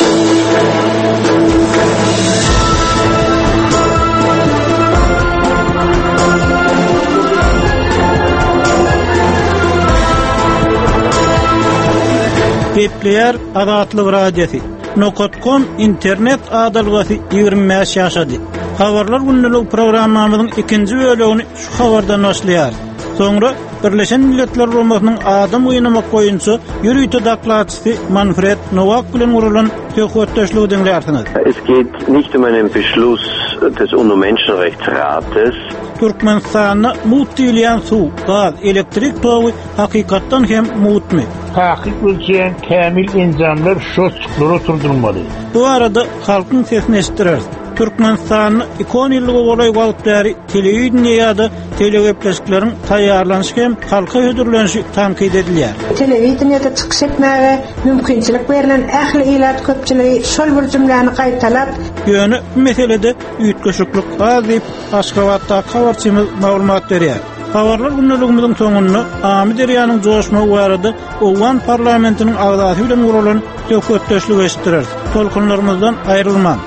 Gepleyer Azatlyk radiosi. Nokot.com internet adalgasy 25 ýaşady. Habarlar günlük programmamyzyň ikinji bölegi şu habardan başlaýar. Soňra Birleşen Milletler Romasynyň adam oýnamak boýunça ýürüýte daklatçysy Manfred Nowak bilen urulan töhwetdeşligi dinlersiňiz. Es geht nicht einen Beschluss des UNO-Menschenrechtsrates. Türkmenistanyny mut diýilýän suw, gaz, elektrik togy hakykatdan hem mutmy. Tahkik ölçeyen kamil inzamlar şoçlukları oturdurmalı. Bu arada halkın sesini eşittirer. Türkmenistan'ın 2 ýyllyk bolay wagtdary telewiziýada telegepleşiklerin taýýarlanyşy hem halka hödürlenişi tankyd edilýär. Telewiziýada çykyş etmäge mümkinçilik berilen ähli ilat köpçiligi şol bir jümläni gaýtalap, ýöne bu meselede üýtgeşiklik az diýip Aşgabatda habarçymyz maglumat berýär. Habarlar günlüğümüzün soňunda Amy Derýanyň joşma barada Owan parlamentiniň agzasy bilen urulan töhwetdeşligi eşitdirer. Tolkunlarymyzdan aýrylman.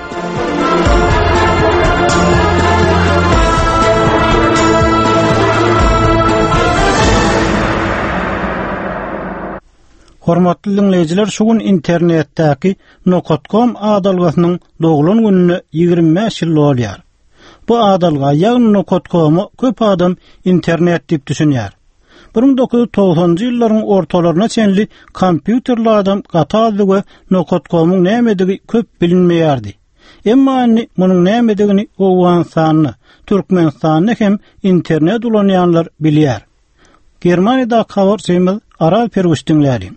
Hormatly dinleyijiler, şu gün internetdäki Nokot.com adalgasynyň doglan gününe 25 ýyl bolýar. Bu adalga ýagny Nokot.com'u köp adam internet diýip düşünýär. 1990-njy ýyllaryň ortalaryna çenli kompýuterli adam gatazlygy Nokot.com'un nämedigini köp bilinmeýärdi. Emma munyň nämedigini Owganstanyny, Türkmenistanyny hem internet ulanýanlar bilýär. Germaniýada habarçymyz Aral Perwüşdiňläri.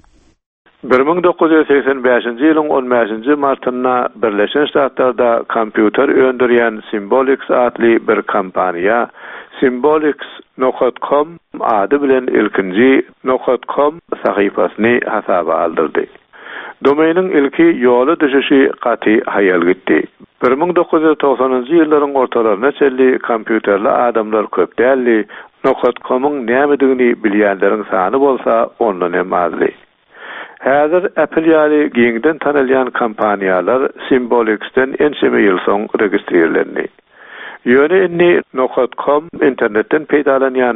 1985-nji ýylyň 15-nji martynda Birleşen Ştatlarda kompýuter öndürýän Symbolics adly bir kompaniýa Symbolics Nokot.com ady bilen ilkinji Nokot.com sahypasyny hasaba aldyrdy. Domainiň ilki ýoly düşüşi gaty hayal gitdi. 1990-njy ýyllaryň ortalaryna çelli kompýuterli adamlar köp däldi. Nokot.com'un nämedigini bilýänleriň sany bolsa ondan hem azly. Häzir Apple ýaly giňden tanylýan kompaniýalar Symbolics'ten ençeme ýyl soň registrerlendi. Ýöne inni Nokot.com internetten peýdalanýan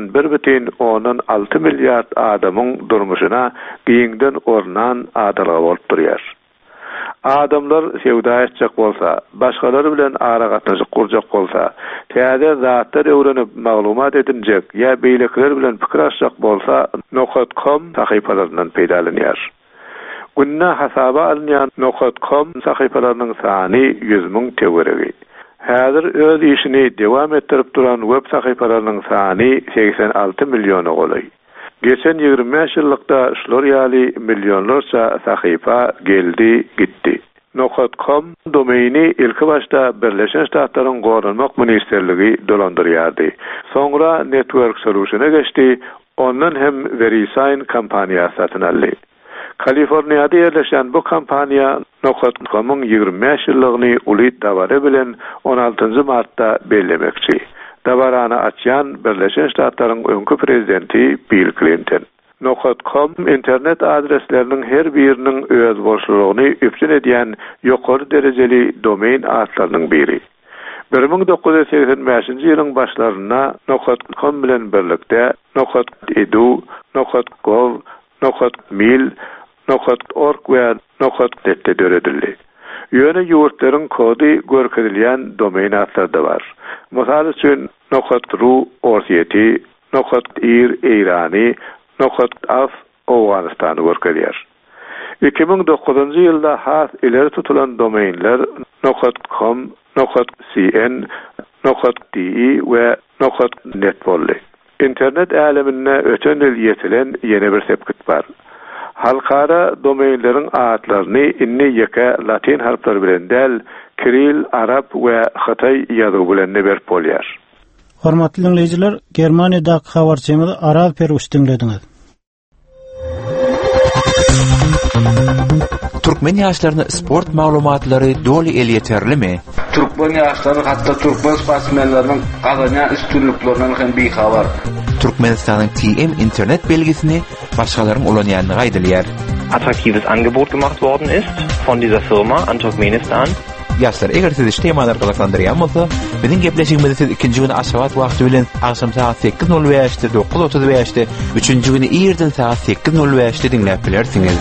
1,6 milliard adamyň durmuşyna giňden ornan adalga bolup durýar. Adamlar sewda etjek bolsa, başgalary bilen ara gatnaşyk kurjak bolsa, täze zatlar öwrenip maglumat edinjek ýa beýlekler bilen pikir açjak bolsa, Nokot.com sahypalarynyň peýdalanýar. Günne hasaba alınýan Nokot.com sahypalarynyň sany 100.000 tegeregi. Häzir öz işini dewam etdirip duran web sahypalarynyň sany 86 milliony goly. Geçen 25 ýyllykda şular ýaly millionlarça sahypa geldi, gitdi. Nokot.com domaini ilki başda Birleşen Ştatlaryň Gorunmak Ministerligi dolandyrýardy. Soňra Network Solutions'a geçdi, ondan hem VeriSign kompaniýasy satyn aldy. Kaliforniýada ýerleşen bu kompaniýa Nokot.com'un 25 ýyllygyny uly dabary bilen 16-njy martda bellemekçi. Dabarany açýan Birleşen Ştatlaryň öňkü prezidenti Bill Clinton. Nokot.com internet adreslerinin her birinin öz boşluğunu üpçün edýän ýokary derejeli domain adlarynyň biri. 1985-nji ýylyň başlaryna Nokot.com bilen birlikde Nokot.edu, Nokot.gov, Nokot.mil, Nokot.org we Nokot.net döredildi. Ýöne ýurtlaryň kody görkezilýän domain adlary da bar. Mysal üçin Nokot.ru Orsiyeti, Nokot.ir Eýrany, Nokot.af Owganistany görkezýär. 2009-njy ýylda has ileri tutulan domainler Nokot.com, Nokot.cn, Nokot.de we Nokot.net boldy. İnternet alemine öten ýyl ýetilen ýene bir sepkit bar. Halkara domainlerin adlaryny inni ýeke latin harflary bilen däl, Kiril, Arap we Hatay ýazygy bilen berip bolýar. Hormatly dinleyijiler, Germaniýada habarçymyzy Aral Perwüşdiňlediňiz. Türkmen ýaşlaryna sport maglumatlary doly el ýeterlimi? Türkmen ýaşlary hatda türkmen sportmenleriň gazanýan üstünliklerinden hem bihabar. Türkmenistanyň TM internet belgisini başgalaryň ulanýanyny gaýdylýar. attraktives Angebot gemacht worden ist von dieser Firma an Turkmenistan. Yaşlar, eger siz iştemalar qılaqlandıran bolsa, bizim gepleşigimizi siz ikinci gün aşavat wagty bilen akşam saat 8:05'te 9:35'te, üçüncü günü ýerden saat 8:05'te dinläp bilersiňiz.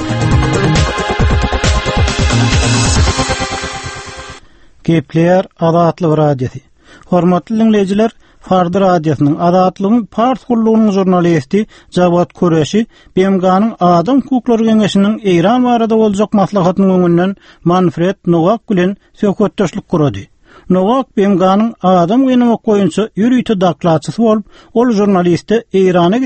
Gepler Adatlyk radiosi. Hormatly dinleyijiler, Fardy radiosynyň Adatlygyň Pars gullugynyň jurnalisti Jawad Kureşi BMG-nyň Adam Hukuklary Geňeşiniň Eýran barada boljak maslahatynyň öňünden Manfred Nowak bilen söhbetdeşlik kurdy. Nowak BMG-nyň Adam Geňeşiniň goýunçy ýürüýte daklatçysy bolup, ol jurnaliste Eýrana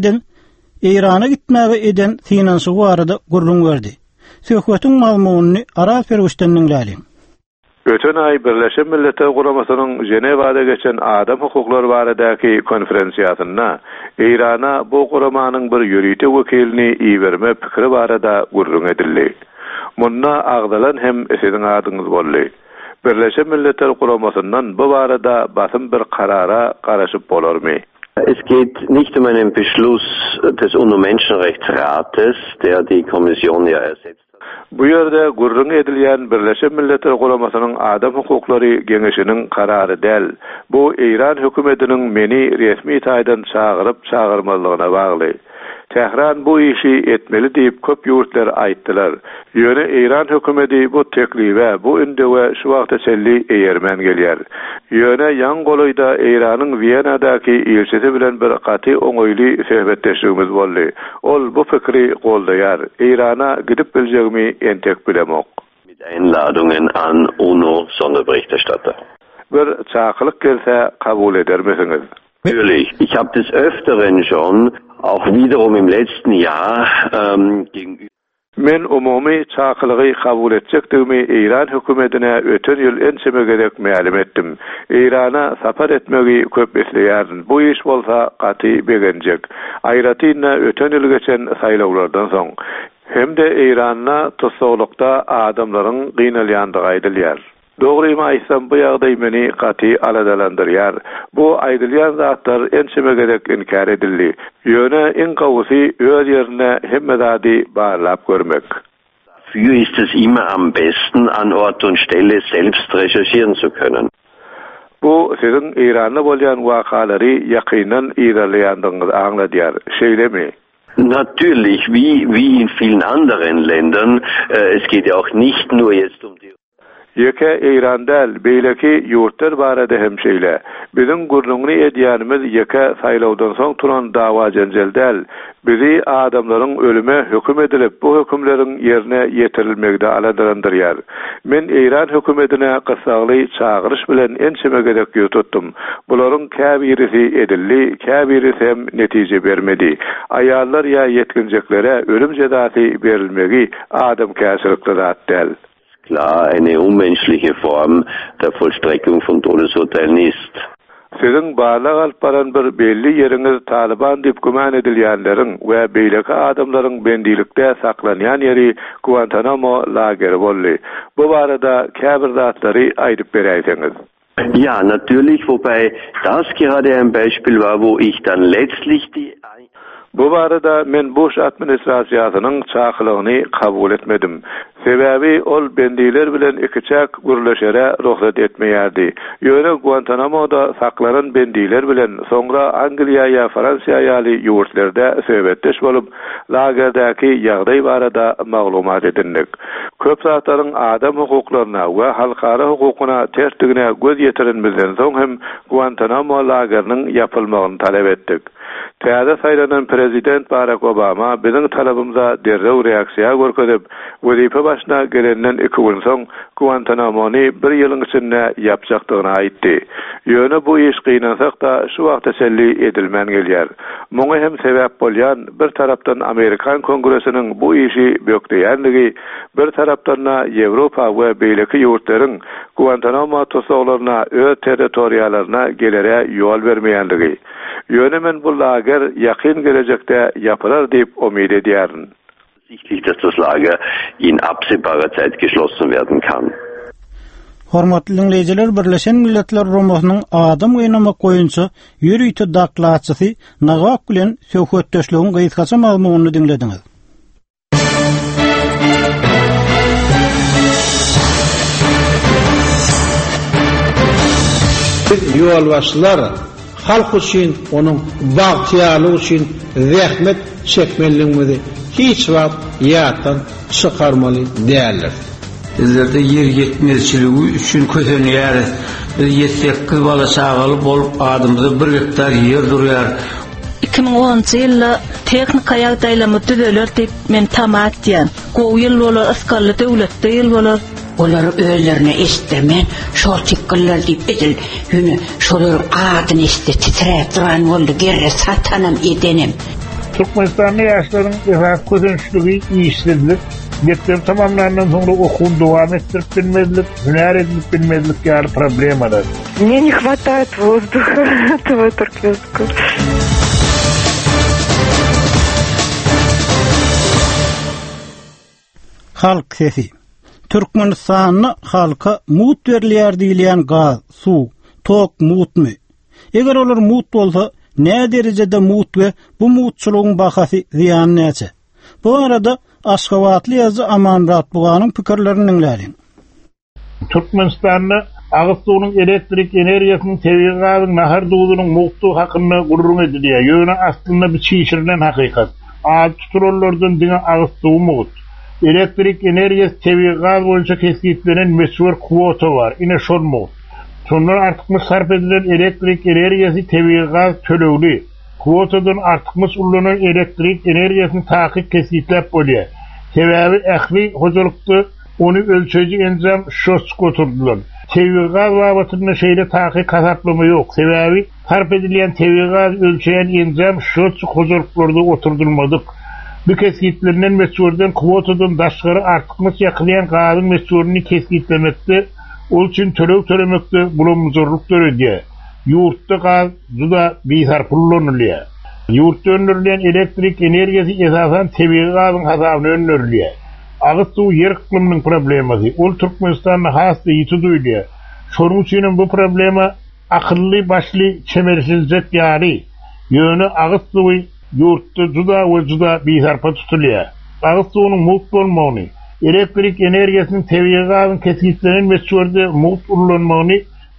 gitmäge eden finansy barada gurrun berdi. Söhbetiň mazmunyny Aras Fergustan dinläýin. Öten ay Birleşen Milletler Guramasynyň Jenewada geçen adam hukuklary baradaky konferensiýasyna Eýrana bu guramanyň bir ýürüýte wekilini iýerme pikiri barada gurrun edildi. Munna agdalan hem esiň adyňyz boldy. Birleşen Milletler Guramasyndan bu barada basym bir karara garaşyp bolarmy? Es geht nicht um einen Beschluss des UNO-Menschenrechtsrates, der die Kommission ja ersetzt. Bu ýerde gurrun edilýän Birleşen Milletler Guramasynyň Adam Hukuklary Geňeşiniň karary däl. Bu Eýran hökümetiniň meni resmi taýdan çağırmalygyna bagly. Tehran bu işi etmeli diýip köp ýurtlar aýtdylar. Ýöne Eýran hökümeti bu teklife, bu ündewe şu wagtda çelli eýermen gelýär. Ýöne ýan golaýda Eýranyň Wienadaky elçisi bilen bir gaty oňoýly söhbetdeşigimiz boldy. Ol bu fikri goldaýar. Eýrana gidip biljegmi entek bilemok. Mit Einladungen an UNO-Sonderberichterstatter. Bir çağlyk gelse kabul eder misiniz? Natürlich. Ich habe des Öfteren schon, auch wiederum im letzten Jahr, gegenüber. Men umumy çağlygy kabul etjekdigimi Eýran hökümetine öten ýyl ençeme gerek ma'lum etdim. Eýrana sapar etmegi köp esleýärin. Bu iş bolsa gaty begenjek. Aýratyna öten ýyl geçen saýlawlardan soň hem de Eýrana tosolukda adamlaryň gynalýandygy aýdylýar. Dogrymy aýsam bu ýagdaý meni gaty aladalandyrýar. Bu aýdylýan zatlar ençeme gerek inkar edildi. Ýöne en gowsy öz ýerine hemmedadi barlap görmek. Für ist es immer am besten, an Ort und Stelle selbst recherchieren zu können. Bu sizin Eýranda bolýan wakalary ýakynan ýerleýändiňizi aňladýar. Şeýlemi? Natürlich, wie in vielen anderen Ländern. Es geht ja auch nicht nur jetzt um die Ýeke Eýrandal beýleki ýurtlar barada hem şeýle. Biziň gurnuny edýänimiz ýeke saýlawdan soň turan dawa jenjeldäl. Bizi adamlaryň ölüme höküm edilip, bu hökümleriň ýerine ýetirilmegde aladarandyrýar. Men Eýran hökümetine gysagly çağırış bilen ençeme gerek ýetdim. Bularyň käbirisi edildi, käbirisi hem netije bermedi. Aýallar ýa yetkinjeklere ölüm jezasy berilmegi adam käsirlikli zat däl. Klar, eine unmenschliche Form der Vollstreckung von Todesurteilen ist. Sizin barlag alyp baran bir belli ýeriňiz Taliban diýip güman edilýänleriň we beýleki adamlaryň bendilikde saklanýan ýeri Guantanamo lageri boldy. Bu barada käbir zatlary aýdyp berýärsiňiz. Ja, natürlich, wobei das gerade ein Beispiel war, wo ich dann letztlich die Bu barada men Bush administrasiýasynyň çağlygyny kabul etmedim. Sebebi ol bendiler bilen ikiçak gürleşere ruhsat etmeýärdi. Ýöne Guantanamo'da saklanan bendiler bilen soňra Angliýa ýa Fransiýa ýaly ýurtlarda söhbetdeş bolup, lagerdaky ýagdaý barada maglumat edindik. Köp zatlaryň adam hukuklaryna we halkara hukukyna tertigine göz ýetirenmizden soň hem Guantanamo lageriniň ýapylmagyny talep etdik. Täze saýlanan prezident Barack Obama biziň talabymyza derrew reaksiýa görkezip, wezipe başyna gelenden 2 gün soň Guantanamony 1 ýylyň içinde ýapjakdygyny aýtdy. Ýöne bu iş gynansak da şu wagtda selli edilmän gelýär. Muňa hem sebäp bolýan bir tarapdan Amerikan Kongresiniň bu işi bökdeýändigi, bir tarapdan Ýewropa we beýleki ýurtlaryň Guantanamo tosoklaryna öz territoriýalaryna gelere ýol bermeýändigi. Ýöne men bu lager ýakyn gelecekde ýapylar diýip umyt edýärin. Sichtlich, dass das Lager in absehbarer Zeit geschlossen werden kann. Hormatly dinleyijiler, Birleşen Milletler Guramasynyň adam gynama goýunçy ýürüýte daklatçysy Nowak bilen söhbetdeşligiň gaýtgaça mazmunyny dinlediňiz. Yolbaşçylar halk üçün, onun bagtiyalygy üçün zähmet çekmeliligini hiç wagt ýatdan çykarmaly däldir. Bizlerde yer yetmezçiligi üçün kösenýär. Biz 7-8 bala sagaly bolup adymyzda 1 hektar yer durýar. 2010 ýylda teknika ýagdaýlamy düzeler diýip men tamat diýen. Gowy ýyl bolar askarly döwletde ýyl bolar. Olar özlerine estirmen, şol çıkkıllar deyip edil, yünü şolur adını esti titreyip duran oldu, gerre satanım edenim. Türkmenistan'da yaşların kötünçlüğü iyiştirdik. Gettirip tamamlarından sonra okul devam ettirip bilmezlik, hüner edilip bilmezlik yani problem arar. Мне не хватает воздуха, этого туркменского. Halk sesi. Türkmenistan'na halka mut verilýär diýilen gaz, su, tok mutmy? Eger olar mut bolsa, ne derejede mut we bu mutçulugyň bahasy ziýan näçe? Bu arada Aşgabatly ýazgy Amanrat Buganyň pikirlerini dinläýin. Türkmenistan'da agyz suwunyň elektrik energiýasynyň tebigy gazyň nahar duýdunyň mutlu hakyny gurrun edilýär. Ýöne aslynda bir çiğişirilen hakykat. Ad tuturlardan diňe agyz suwu mut. Elektrik energiýasy tebigy gaz boýunça kesgitlenen meşhur kwota bar. Ine şol mut. Sonra artykmy sarp edilen elektrik energiýasy tebigy gaz tölegli. Kwotadan artykmy ullanan elektrik energiýasyny takyp kesgitlep bolýar. Sebäbi ähli hojulukda onu ölçeji enzam şos goturdular. Tebigy gaz babatyny şeýle takyp kasaplamy ýok. Sebäbi sarp edilen tebigy gaz ölçeýän enzam şos hojuluklarda oturdulmadyk. Bu kesgitlerinden meşhurdan kwotadan daşgary artykmy ýakylan gazyň meşhuruny kesgitlemekde, ol üçin töleg tölemekde bulanmazlyk görýär. Ýurtda gaz juda bizar kullanylýar. Ýurtda öndürilen elektrik energiýasy esasan tebigy gazyň hasabyna öndürilýär. Agyz suw ýer ikliminiň problemasy. Ol Türkmenistanyň has ýeti duýulýar. Şonuň üçin bu problema akylly başly çemerçilik ýary. Ýöne agyz suwy ýurtda juda bizarpa tutulýar. Agyz suwunyň mut bolmagyny, elektrik energiýasynyň tebigy gazyň kesgitlenen meşhurda mut ullanmagyny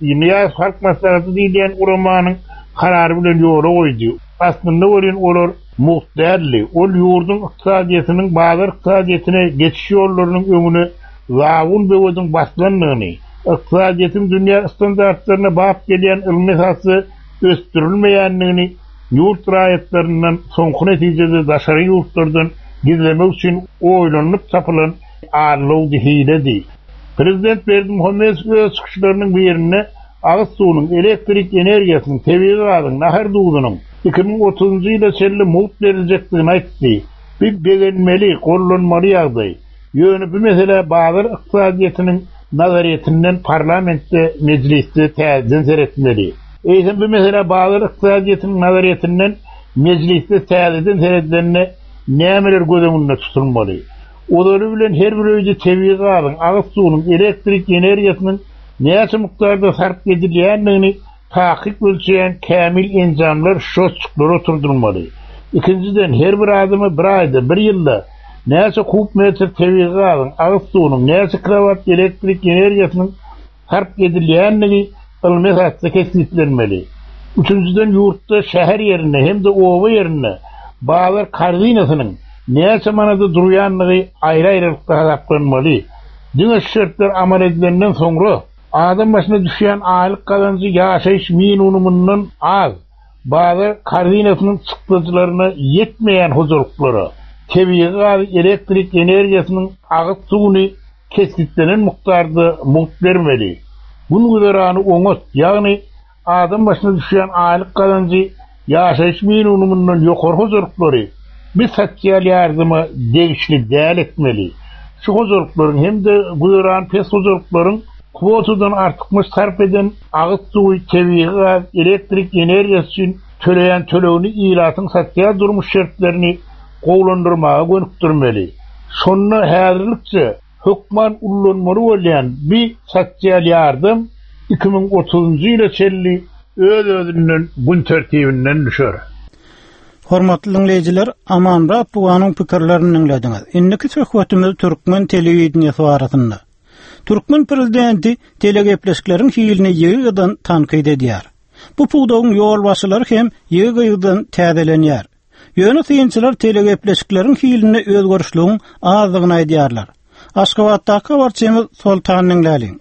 Ýa halk maslahaty diýilen uramanyň karary bilen ýola goýdy. Aslynda olar muhtarly, ol ýurdun ykdysadyýatynyň bazar ykdysadyýatyna geçiş ýollarynyň öňüne zawun bewedim baslanmagyny, ykdysadyýatyň dünýä standartlaryna bap gelýän ilmi hasy östürilmeýänligini, ýurt raýatlaryndan soňky netijede daşary ýurtlardan gizlemek üçin oýlanyp tapylan arlyw hiledi. Prezident Berdimuhammed öz çıkışlarının birine agyz suwunyň elektrik energiýasynyň tebigy gazyň nahar duýdunyň 2030 ýylda çelli mut berilejekdigini aýtdy. Bir begenmeli, gollanmaly ýagdaý. Ýöne bu mesele bazar ykdysadyýatynyň nazaretinden parlamentde, meclisde täzeden seretmeli. Eýsem bu mesele bazar ykdysadyýatynyň nazaretinden meclisde täzeden seretlenne nämeler gözüňde tutulmaly? Olary bilen her bir öýde tebigy gazyň agyz suwunyň elektrik energiýasynyň näçe mikdarda sarp edilýändigini takyp ölçeýän kämil enzamlar şoçuklar oturdurulmaly. Ikinciden her bir adymy bir aýda, bir ýylda näçe kub metr tebigy gazyň agyz suwunyň näçe kilowat elektrik energiýasynyň sarp edilýändigi ilmi hasda kesgitlenmeli. Üçüncüden ýurtda şäher ýerine hem de owa ýerine bazar koordinasynyň näçe manada durýanlygy aýry-aýrylykda hasaplanmaly. Diňe şertler amal edilenden soňra adam başyna düşýän aýlyk gazanjy ýaşaýyş minimumyndan az, bazar koordinasynyň çykdyjylaryna ýetmeýän huzurluklara, tebigy gaz elektrik energiýasynyň agyz suwuny kesgitlenen mikdarda mut bermeli. Bunu göderany oňat, ýagny adam başyna düşýän aýlyk gazanjy ýaşaýyş minimumyndan ýokary huzurluklary bir sosial ýardymy degişli däl etmeli. Şu huzurluklaryň hem de göderan pes huzurluklaryň kwotadan artykmy sarp eden agyz suwy tebigy gaz elektrik energiýasy üçin töleýän tölegini ýylatyň sosial durmuş şertlerini gowlandyrmaga gönükdirmeli. Şonu häzirlikçe hökman ullanmaly bolýan bir sosial ýardym 2030 ýyla çelli öz-özünden gün tertibinden düşer. Hormatly dinleyijiler, Amanrat Buganyň pikirlerini dinlediňiz. Indiki söhbetimiz türkmen telewizionyasy barasynda. Türkmen prezidenti telegepleşiklerin hiilini ýygydan tankyd edýär. Bu puwdagyň ýol başylary hem ýygydan täzelenýär. Ýöne synçylar telegepleşiklerin hiilini özgörüşlüğün azdygyny aýdýarlar. Aşgabatdaky habarçymyz Sultanyň Läli.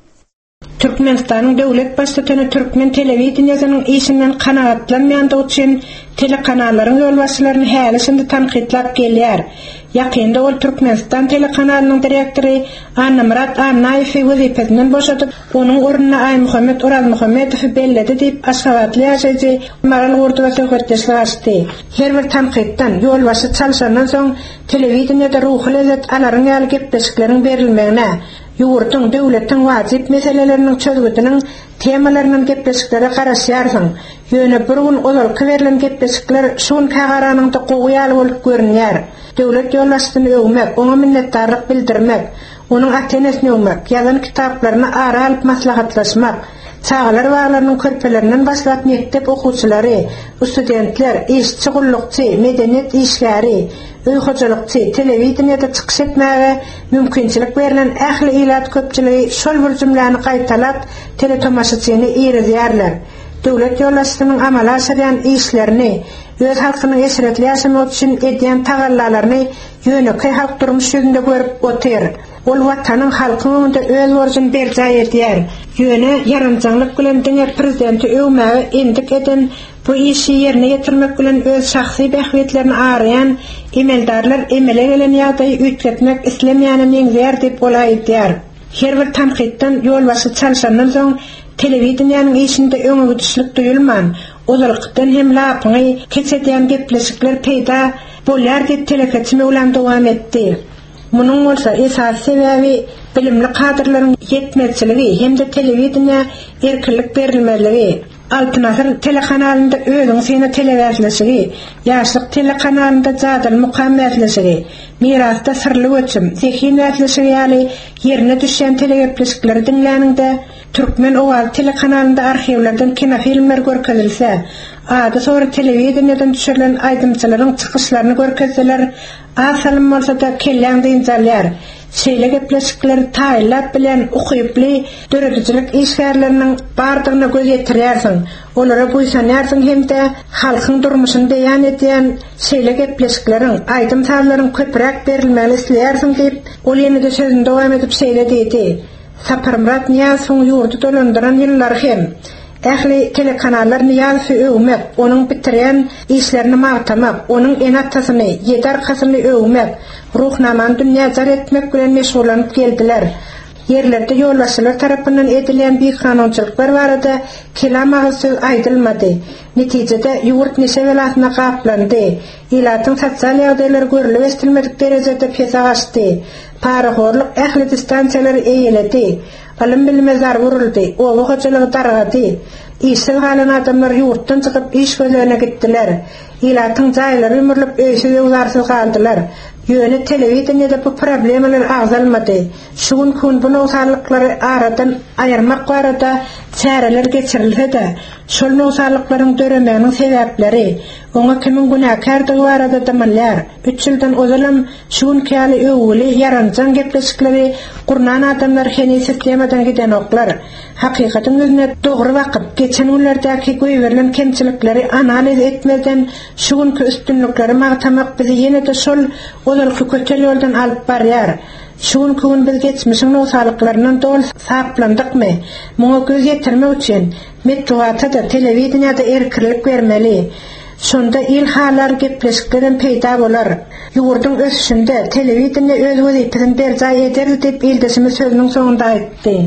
Türkmenistan'ın devlet başçysyny Türkmen telewizionynyň işinden kanaatlanmayandygy üçin telekanalların ýolbaşçylaryny hälisinde tanqidlap gelýär. Ýakynda ol Türkmenistan telekanalynyň direktori Anna Murat Annaýew wezipesinden boşadyp, onuň ornuna Aýmuhammed Ural Muhammedow belledi diýip Aşgabatly ýaşaýjy Maral Urduwa söhbetleşik açdy. Her bir tanqidden ýolbaşçy çalşandan soň telewizionda ruhy lezzet alaryň ýaly gepleşikleriň berilmegine, ýurtdyň döwletiň wajyp meseleleriniň çözgüdiniň temalarynyň gepleşiklere garaşýarsyň. Ýöne bir gün ozalky berilen gepleşikler şuň kagaranyňda gowy bolup görünýär. Döwlet ýolbaşçysyny öwmek, oňa minnetdarlyk bildirmek, onuň atenesini öwmek, ýazan kitaplaryny ara alyp maslahatlaşmak, çağalar baglarynyň körpelerinden başlap mektep okuwçylary, studentler, işçi gullukçy, medeniýet işgäri, öý hojalykçy, telewizionyada çykyş etmäge mümkinçilik berilen ähli ilat köpçüligi şol bir jümläni gaýtalap teletomaşaçyny ýerler. Döwlet ýolbaşçysynyň amala aşyrýan işlerini, öz halkynyň esretli ýaşamak üçin edýän tagallalaryny ýöneki halk durmuş ýüzünde görüp otyr. Ol watanyň halkynyň öz borjyny berjä edýär. Ýöne ýaramçanlyk bilen diňe prezidenti öwmäge endik eden bu işi ýerine ýetirmek bilen öz şahsy bähwetlerini arayan emeldarlar emele gelen ýagdaýy ütletmek islemýäni neňzer diýip bolaýdýar. Her bir tanqidden ýolbaşy çalşandan soň telewizionyanyň işinde öňe güçlük duýulman, ozalykdan hem lapyny keçedýän gepleşikler peýda bolýar diýip teleketçi ulan dowam etdi. Munyň bolsa esas sebebi bilimli kadrlaryň ýetmezçiligi hem-de telewizionyna erkinlik berilmeligi. Altınasır telekanalında özüň seni televerleşigi, ýaşlyk telekanalında jadal mukammelleşigi, mirasda sırly göçüm, zehinleşigi ýaly ýerine düşen telegepleşikleri dinläninde Türkmen Owal telekanalında arhivlerden kinofilmler görkezilse, ady sonra telewizionydan düşerilen aýdymçylaryň çykyşlaryny görkezseler, asalym bolsa da kelläňde injalýar. Şeýle gepleşikleri taýlap bilen ukyply döredicilik işgärleriniň bardygyna göz ýetirýärsiň. Olara buýsanýarsyň hem-de halkyň durmuşyny beýan edýän şeýle gepleşikleriň, aýdym taýlaryň köprek berilmeli isleýärsiň diýip, ol ýene-de sözüni dowam edip şeýle diýdi. Saparmrat Niýazowyň ýurdu dolandyran ýyllary hem ähli telekanallar Niýazowy öwmek, onuň bitirýän işlerini magtamak, onuň enatasyny, ýedarkasyny öwmek, ruhnamany dünýäjar etmek bilen meşgulanyp geldiler. Yerlerde ýolbaşçylar tarapyndan edilen bir kanunçylyklar barada kelam agyrsy aýdylmady. Netijede ýurt neşe welatyna gaplandy. Ilatyň sosial ýagdaýlary görülip estilmedik derejede pesag açdy. Parahorlyk ähli distansiýalary eýeledi. Alym bilime zar vuruldy. Owa hojalygy dargady. Işin halan adamlar ýurtdan çykyp iş gözlerine gitdiler. Ilatyň jaýlary ömürlük öýse ýularsyz galdylar. Ýöne telewizionyada bu problemler agzalmady. Şuň gün bu nowsallyklary aradan aýarmak barada çäreler geçirildi. Şol nowsallyklaryň döremeginiň sebäpleri, oňa kimin günäkardygy barada damallar. 3 ýyldan ozalam şuň käli öwli ýaranjan gepleşikleri gurnan adamlar heni sistemadan giden oklar. Hakykatyň özüne dogry wakyp geçen ýyllardaki göýberilen kemçilikleri analiz etmeden şuňky üstünlikleri magtamak bizi ýene-de şol ozalky köçel ýoldan alyp barýar. Şuň gün biz geçmişiň nowsallyklarynyň dol saplandykmy? Muňa göz ýetirmek üçin metduata-da telewizionyada erkinlik bermeli. Şonda ilhalar gepleşiklerden peýda bolar. Ýurduň ösüşinde telewizionda öz wezipesini berjä eder diýip ildesimi sözüniň soňunda aýtdy.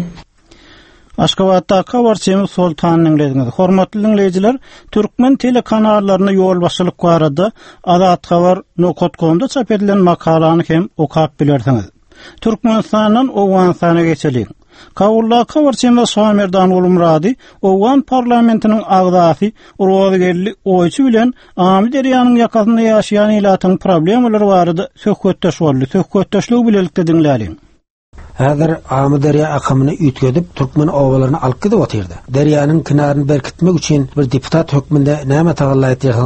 Aşgabatdaky habarçymyz Sultanyň Läli. Hormatly dinleýijiler, Türkmen telekanallaryna ýolbaşçylyk barada Azat Habar.com-da çap edilen makalany hem okap bilersiňiz. Türkmenistanyň Owgan sany geçeli. Kawulla habarçymyz Samerdan Ulumrady, Owgan parlamentiniň agzasy, Urwagerli oýçy bilen Amy derýanyň ýakasynda ýaşaýan ilatyň problemleri barada söhbetdeşlik bilelikde dinläli. Häzir Amy derýa akamyny ütgedip Türkmen owalaryny alyp gidip otyrdy. Derýanyň kynaryny berkitmek üçin bir deputat hökmünde näme tagallaýdy?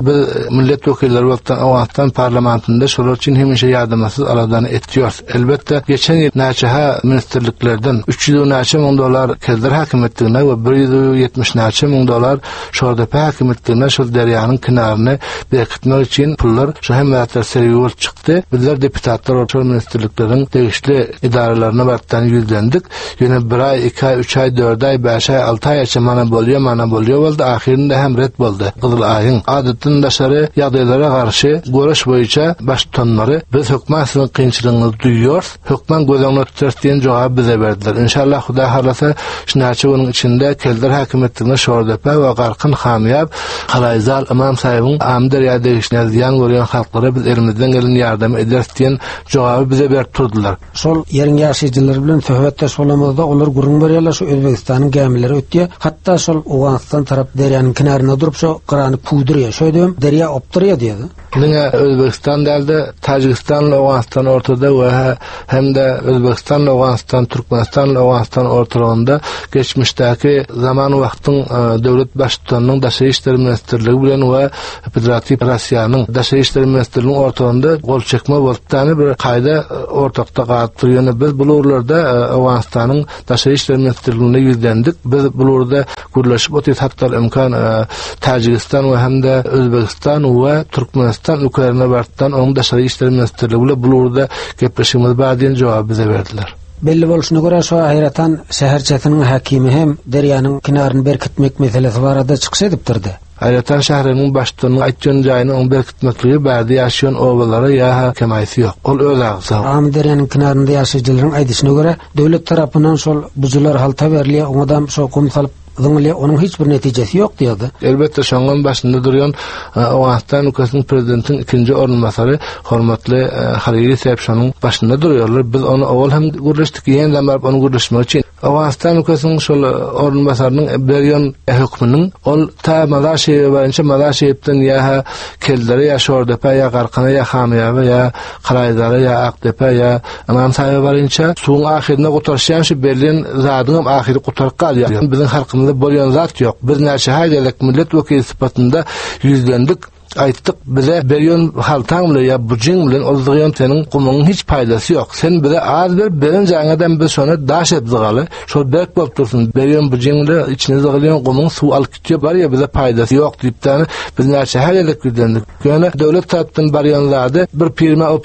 biz milletvekilleri boltan Awattan parlamentinde şolar üçin hemişe yardymasız aradan etýär. Elbetde geçen ýyl näçe ministerliklerden 300 näçe $1,000 dolar keldir hakimiýetine we 170 näçe $1,000 dolar şoğdapa hakimiýetine şol derýanyň kynaryny berkitmek üçin pullar şu hemmätler serýär çykdy. Bizler deputatlar orta ministerliklerin degişli idaralaryna bardan ýüzlendik. Ýöne 1 ay, 2 ay, 3 ay, 4 ay, 5 ay, 6 ay mana bolýar boldy. Ahirinde hem ret boldy. Gyzyl aýyň adatyny daşary ýagdaýlara garşy görüş boýunça baş tutanlary biz hökümetin kynçylygyny duýýar. Hökümet gözüňe tutýan jogap bize berdiler. İnşallah Huda halasa şunäçe onuň içinde keldir hakimiýetine şordapa we garkyn hamyap Halayzal imam saýybyň amder ýa-da ýan görýän halklara biz elimizden gelen ýardam eder diýen jogaby bize berip turdular. Şol ýeriň ýaşaýjylar bilen söhbetdeş bolamyzda olar gurun berýärler şu Özbegistanyň gämileri ötdi. Hatda şol Awganistan tarap derýanyň kynaryna durup şo qyrany puwdurýar. Şöýdüm derýa opdurýar diýdi. Mine Özbekistan däldi, Tajikistan ile Awganistan ortada we hemde Özbekistan ile Awganistan, Türkmenistan ile Awganistan ortalarında geçmişdäki zaman wagtyň döwlet başçylarynyň daşary işler ministrligi bilen we Federativ Russiýanyň daşary işler ministrliginiň ortalarında gol çekme bolupdyny bir gaýda ortakda galyp durýany. Biz bu urlarda Awganistanyň daşary işler ministrligine ýüzlendik. Biz bu urda gurlaşyp otýar hatda imkan Tajikistan we hemde Özbekistan we Türkmenistan ülkelerine bardan onun daşary işler ministrligi bilen bu urda gepleşigimiz bar diýen jogap bize berdiler. Belli bolşuna göre şu Hayratan şäherçetiniň hakimi hem derýanyň kynaryny berkitmek meselesi barada çykyş edip durdy. Hayratan şäheriniň başçylygynyň aýtjan jaýyny oň berkitmekligi bärde ýaşaýan owalara ýa kemaýsy ýok. Ol öz agysy. Am derýanyň kynarynda ýaşaýjylaryň aýdyşyna göre döwlet tarapyndan şol buzular halta berilýär, oňadan şol kumsalyp Zıngli onun hiçbir neticesi yok diyordu. Elbette şoňdan başynda durýan Awganistan ülkesiniň prezidentiniň ikinji ornmasary hormatly Hariri Sep şonuň başynda durýarlar. Biz onu awal hem gurleşdik, ýene barıp onu gurleşmek üçin Awganistan ülkesiniň şol ornmasarynyň berýän hökmüniň ol ta Malaşy barynça Malaşypdan ýa keldiri ýa şordapa ýa garkyna ýa hamyaby ýa Qaraýdara ýa Akdepe ýa Imam Saýy barynça suwun ahirine gutarşan şu Berlin zadyň ahiri gutarıp galýar. Biziň halkymyzda bolýan zat ýok. Biz näçe haýdalyk millet wekili sypatynda ýüzlendik. Aýtdyk, bize berýän haltaň bilen ýa bujing bilen oldurýan seniň gumyň hiç paýdasy ýok. Sen bize az beren jaňadan biz şonu daş edýäli. Şol berk bolup dursun. Berýän bujingde içine zagylýan gumyň suw alyp gitýär, bar ýa bize paýdasy ýok diýipden biz näçe häýerlik ýüzlendik. Ýöne döwlet tarapyndan barýanlary bir pirma, o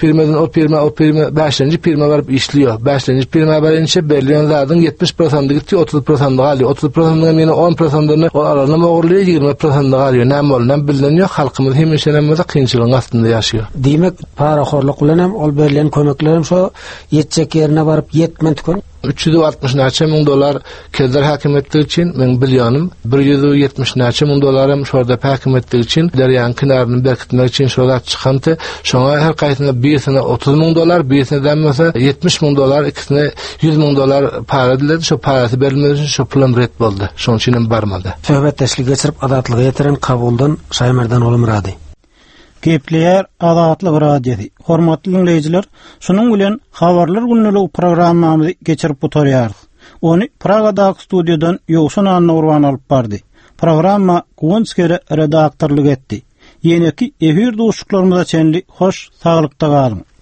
pirma 5-nji pirma barıp işliýär. 5-nji pirma barynça berýänlaryň 70% gitdi, 30% galýar. 30%-ňa meni 10%-ny o arany mogurlýar, 20% galýar. Näme bolan bilen ýok, halkymyz hemişenemizde kynçylygyň astynda ýaşaýar. Diýmek, paraxorlyk bilen hem ol berilen kömeklerim şo ýetjek ýerine baryp ýetmendikün. 360 näçe $1,000 dolar keldir hakimiýetleri üçin men bilýanym. 170 näçe $1,000 dolarym şorda hakimiýetleri üçin derýanyň kynaryny berkitmek üçin şolar çykynty. Şoňa her gaýtynda birisine $30,000 dolar, birisine denmese $70,000 dolar, ikisine $100,000 dolar para diledi. Şo parasy berilmedi üçin şo pulam ret boldy. Şoň üçin barmady. Söhbetdeşlik geçirip adatlygy ýetiren kabuldan Şaýmerdan Olumrady. Gepleýär Adatlyk radiosi. Hormatly dinleýijiler, şunuň bilen habarlar günlük programmamyzy geçirip oturýarys. Ony Pragadaky studiýadan Ýowşan Anna alyp bardy. Programma Gonskere redaktorlyk etdi. Ýene-ki efir duşuklarymyza çenli hoş, saglykda galyň.